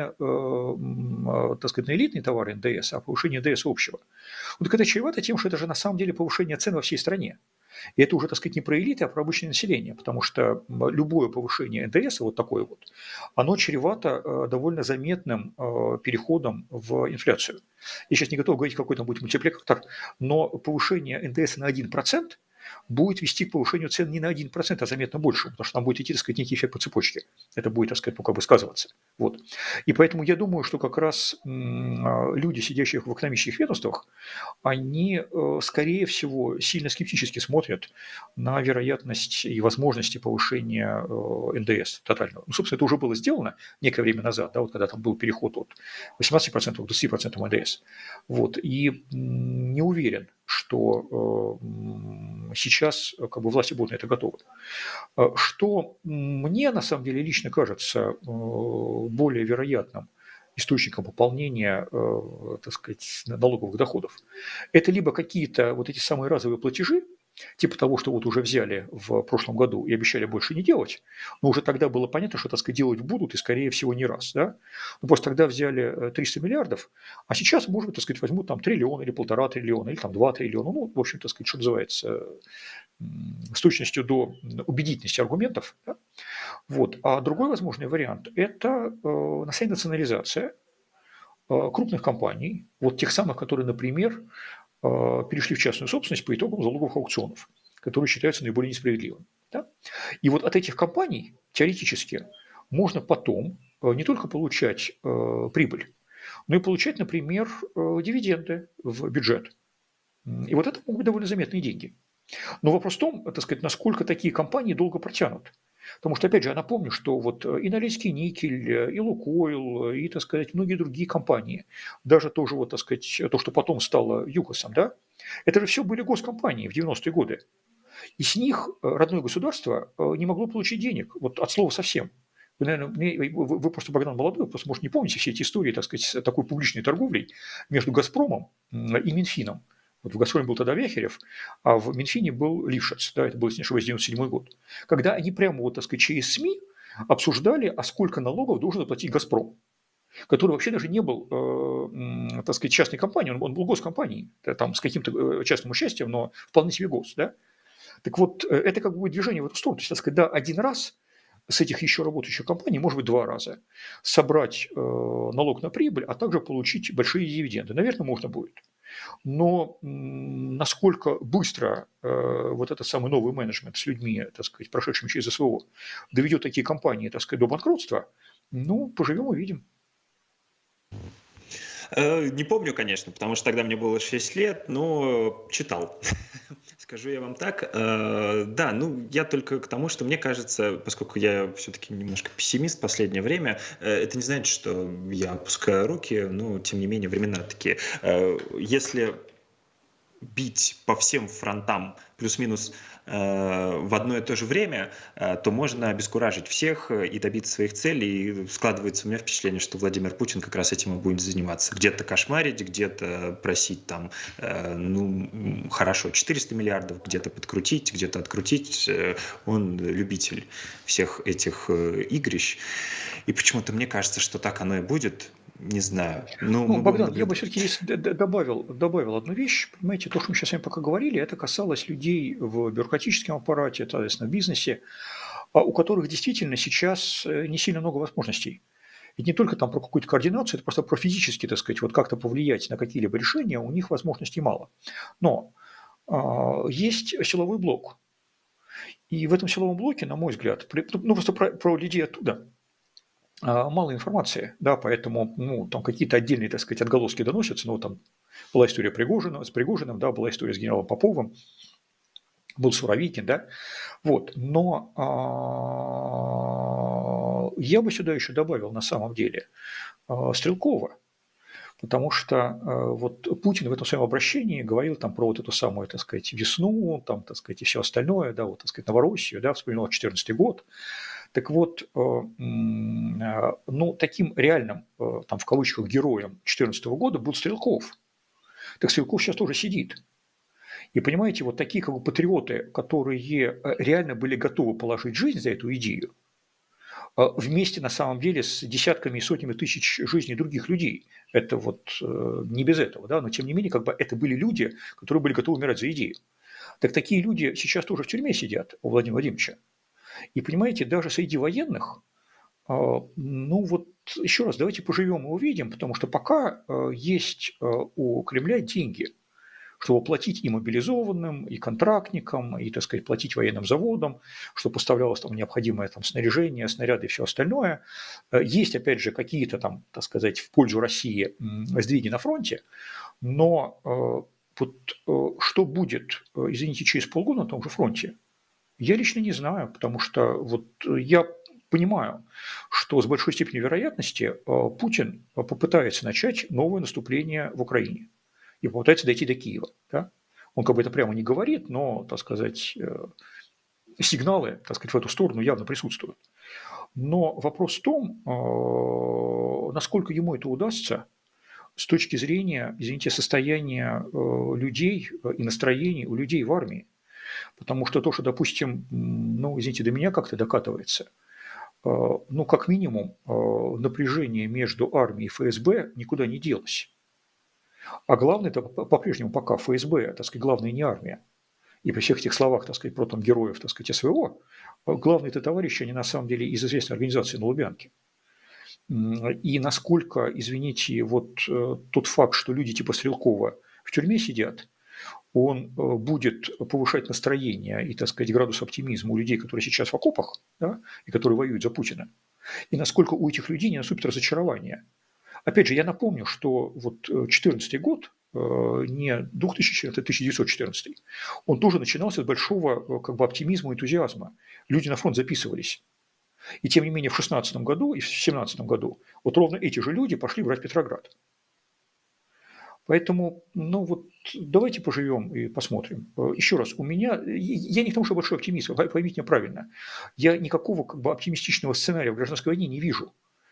э, так сказать, на элитные товары эн дэ эс, а повышения эн дэ эс общего. Вот это чревато тем, что это же на самом деле повышение цен во всей стране. И это уже, так сказать, не про элиты, а про обычное население, потому что любое повышение эн дэ эс, вот такое вот, оно чревато довольно заметным переходом в инфляцию. Я сейчас не готов говорить, какой там будет мультипликатор, но повышение эн дэ эс на один процент будет вести к повышению цен не на один процент, а заметно больше, потому что там будет идти, так сказать, некий эффект по цепочке. Это будет, так сказать, ну, как бы сказываться. Вот. И поэтому я думаю, что как раз люди, сидящие в экономических ведомствах, они, скорее всего, сильно скептически смотрят на вероятность и возможности повышения эн дэ эс тотального. Ну, собственно, это уже было сделано некое время назад, да, вот когда там был переход от восемнадцати процентов к двадцати процентам эн дэ эс. Вот. И не уверен, что сейчас как бы власти будут на это готовы. Что мне, на самом деле, лично кажется более вероятным источником пополнения, так сказать, налоговых доходов, это либо какие-то вот эти самые разовые платежи, типа того, что вот уже взяли в прошлом году и обещали больше не делать, но уже тогда было понятно, что, так сказать, делать будут и, скорее всего, не раз. Да? Ну, просто тогда взяли триста миллиардов, а сейчас, может быть, так сказать, возьмут там триллион или полтора триллиона, или там два триллиона, ну, в общем, так сказать, что называется, с точностью до убедительности аргументов. Да? Вот. А другой возможный вариант – это э, на самом деле национализация э, крупных компаний, вот тех самых, которые, например, перешли в частную собственность по итогам залоговых аукционов, которые считаются наиболее несправедливыми. Да? И вот от этих компаний теоретически можно потом не только получать э, прибыль, но и получать, например, э, дивиденды в бюджет. И вот это могут быть довольно заметные деньги. Но вопрос в том, так сказать, насколько такие компании долго протянут. Потому что, опять же, я напомню, что вот и Норильский никель, и Лукойл, и, так сказать, многие другие компании, даже тоже, вот, так сказать, то, что потом стало ЮКОСом, да, это же все были госкомпании в девяностые годы. И с них родное государство не могло получить денег, вот от слова совсем. Вы, наверное, вы, вы просто, Богдан, молодой, просто, может, не помните все эти истории, так сказать, с такой публичной торговлей между «Газпромом» и Минфином. Вот в «Газпроме» был тогда Вяхерев, а в Минфине был Лившиц, да, это был, если не ошибаюсь, девяносто седьмой год. Когда они прямо, вот, так сказать, через СМИ обсуждали, а сколько налогов должен заплатить «Газпром», который вообще даже не был, э, так сказать, частной компанией, он, он был госкомпанией, там, с каким-то частным участием, но вполне себе гос, да. Так вот, это как бы движение в эту сторону. То есть, так сказать, да, один раз с этих еще работающих компаний, может быть, два раза, собрать э, налог на прибыль, а также получить большие дивиденды. Наверное, можно будет. Но насколько быстро э, вот этот самый новый менеджмент с людьми, так сказать, прошедшими через СВО, доведет такие компании, так сказать, до банкротства, ну, поживем увидим. Не помню, конечно, потому что тогда мне было шесть лет, но читал. Скажу я вам так. Да, ну, я только к тому, что мне кажется, поскольку я все-таки немножко пессимист в последнее время, это не значит, что я опускаю руки, но, тем не менее, времена такие. Если бить по всем фронтам плюс-минус э, в одно и то же время, э, то можно обескуражить всех и добиться своих целей. И складывается у меня впечатление, что Владимир Путин как раз этим и будет заниматься. Где-то кошмарить, где-то просить там, э, ну, хорошо, четыреста миллиардов, где-то подкрутить, где-то открутить. Э, он любитель всех этих э, игрищ. И почему-то мне кажется, что так оно и будет. Не знаю. Ну, ну Богдан, я бы все-таки здесь добавил, добавил одну вещь. Понимаете, то, что мы сейчас с вами пока говорили, это касалось людей в бюрократическом аппарате, соответственно, в бизнесе, у которых действительно сейчас не сильно много возможностей. Ведь не только там про какую-то координацию, это просто про физически, так сказать, вот как-то повлиять на какие-либо решения, у них возможностей мало. Но а, есть силовой блок. И в этом силовом блоке, на мой взгляд, ну просто про, про людей оттуда мало информации, да, поэтому, ну, там какие-то отдельные, так сказать, отголоски доносятся, ну, там была история Пригожина, с Пригожиным, да, была история с генералом Поповым, был Суровикин, да, вот, но а, я бы сюда еще добавил на самом деле а, Стрелкова, потому что а, вот Путин в этом своем обращении говорил там про вот эту самую, так сказать, весну, там, так сказать, и все остальное, да, вот, так сказать, Новороссию, да, вспоминал две тысячи четырнадцатый год. Так вот, а, ну, таким реальным, там, в кавычках, героем две тысячи четырнадцатого года был Стрелков. Так Стрелков сейчас тоже сидит. И понимаете, вот такие как бы патриоты, которые реально были готовы положить жизнь за эту идею, вместе на самом деле с десятками и сотнями тысяч жизней других людей. Это вот не без этого, да, но тем не менее, как бы это были люди, которые были готовы умирать за идею. Так такие люди сейчас тоже в тюрьме сидят у Владимира Владимировича. И понимаете, даже среди военных, ну вот еще раз, давайте поживем и увидим, потому что пока есть у Кремля деньги, чтобы платить и мобилизованным, и контрактникам, и, так сказать, платить военным заводам, чтобы поставлялось там необходимое там снаряжение, снаряды и все остальное. Есть, опять же, какие-то там, так сказать, в пользу России сдвиги на фронте, но вот что будет, извините, через полгода на том же фронте, я лично не знаю, потому что вот я понимаю, что с большой степенью вероятности Путин попытается начать новое наступление в Украине и попытается дойти до Киева. Да? Он как бы это прямо не говорит, но, так сказать, сигналы, так сказать, в эту сторону явно присутствуют. Но вопрос в том, насколько ему это удастся с точки зрения, извините, состояния людей и настроений у людей в армии. Потому что то, что, допустим, ну, извините, до меня как-то докатывается, ну, как минимум, напряжение между армией и эф эс бэ никуда не делось. А главное, это по-прежнему пока эф эс бэ, так сказать, главное не армия. И при всех этих словах, так сказать, про там героев, так сказать, эс вэ о, главные это товарищи, они на самом деле из известной организации на Лубянке. И насколько, извините, вот тот факт, что люди типа Стрелкова в тюрьме сидят, он будет повышать настроение и, так сказать, градус оптимизма у людей, которые сейчас в окопах, да, и которые воюют за Путина, и насколько у этих людей не наступит разочарование. Опять же, я напомню, что вот две тысячи четырнадцатый год, не двухтысячный, это тысяча девятьсот четырнадцатый, он тоже начинался с большого как бы оптимизма и энтузиазма. Люди на фронт записывались. И тем не менее в шестнадцатом году и в семнадцатом году вот ровно эти же люди пошли брать Петроград. Поэтому, ну вот, давайте поживем и посмотрим. Еще раз, у меня, я не к тому, что большой оптимист, поймите меня правильно, я никакого как бы оптимистичного сценария в гражданской войне не вижу.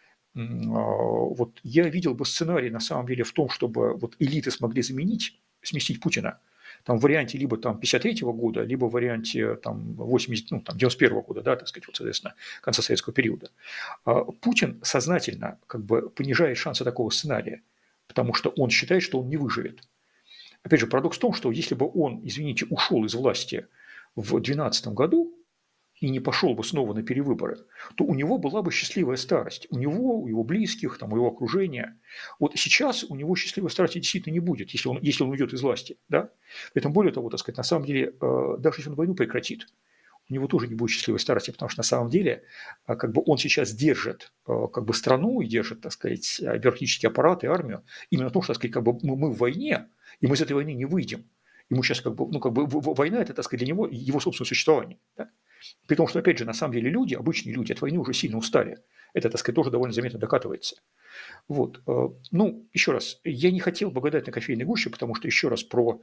Вот я видел бы сценарий на самом деле в том, чтобы вот элиты смогли заменить, сместить Путина, там в варианте либо там пятьдесят третьего года, либо в варианте там восемьдесят, ну, там девяносто первого года, да, так сказать, вот, соответственно, конца советского периода. Путин сознательно как бы понижает шансы такого сценария, потому что он считает, что он не выживет. Опять же, парадокс в том, что если бы он, извините, ушел из власти в две тысячи двенадцатом году и не пошел бы снова на перевыборы, то у него была бы счастливая старость. У него, у его близких, там, у его окружения. Вот сейчас у него счастливой старости действительно не будет, если он, если он уйдет из власти. Да? Поэтому, более того, так сказать, на самом деле, даже если он войну прекратит, у него тоже не будет счастливой старости, потому что на самом деле как бы он сейчас держит как бы страну и держит, так сказать, бюрократический аппарат и армию именно потому, что, так сказать, как бы мы, мы в войне, и мы из этой войны не выйдем. Ему сейчас как бы, ну, как бы война – это, так сказать, для него его собственное существование. Да? При том, что, опять же, на самом деле люди, обычные люди от войны уже сильно устали. Это, так сказать, тоже довольно заметно докатывается. Вот. Ну, еще раз, я не хотел бы гадать на кофейной гуще, потому что, еще раз, про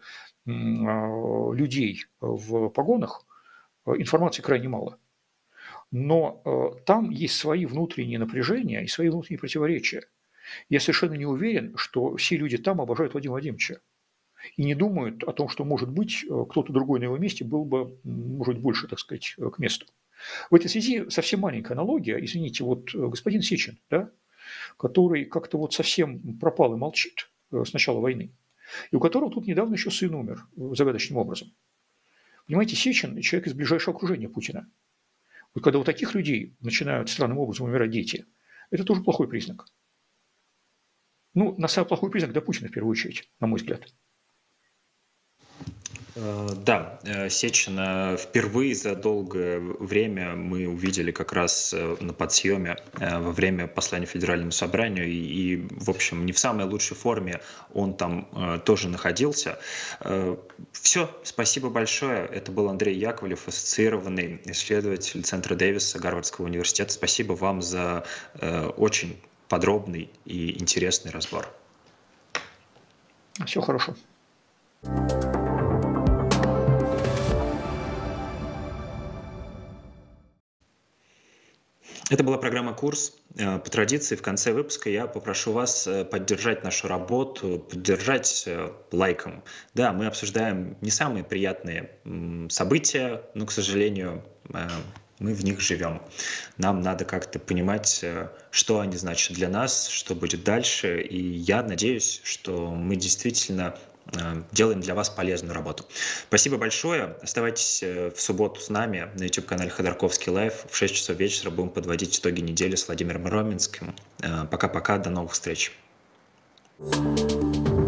людей в погонах информации крайне мало. Но э, там есть свои внутренние напряжения и свои внутренние противоречия. Я совершенно не уверен, что все люди там обожают Владимира Владимировича. И не думают о том, что, может быть, кто-то другой на его месте был бы, может быть, больше, так сказать, к месту. В этой связи совсем маленькая аналогия. Извините, вот господин Сечин, да, который как-то вот совсем пропал и молчит с начала войны, и у которого тут недавно еще сын умер загадочным образом. Понимаете, Сечин – человек из ближайшего окружения Путина. Вот когда у таких людей начинают странным образом умирать дети, это тоже плохой признак. Ну, на самый плохой признак для Путина, в первую очередь, на мой взгляд. Э, Да, э, Сечина впервые за долгое время мы увидели как раз э, на подсъеме э, во время послания Федеральному собранию. И, и, в общем, не в самой лучшей форме он там э, тоже находился. Все, спасибо большое. Это был Андрей Яковлев, ассоциированный исследователь Центра Дэвиса Гарвардского университета. Спасибо вам за э, очень подробный и интересный разбор. Все хорошо. Это была программа «Курс». По традиции, в конце выпуска я попрошу вас поддержать нашу работу, поддержать лайком. Да, мы обсуждаем не самые приятные события, но, к сожалению, мы в них живем. Нам надо как-то понимать, что они значат для нас, что будет дальше. И я надеюсь, что мы действительно делаем для вас полезную работу. Спасибо большое. Оставайтесь в субботу с нами на YouTube-канале Ходорковский Лайв. В шесть часов вечера будем подводить итоги недели с Владимиром Роменским. Пока-пока. До новых встреч. Thank you.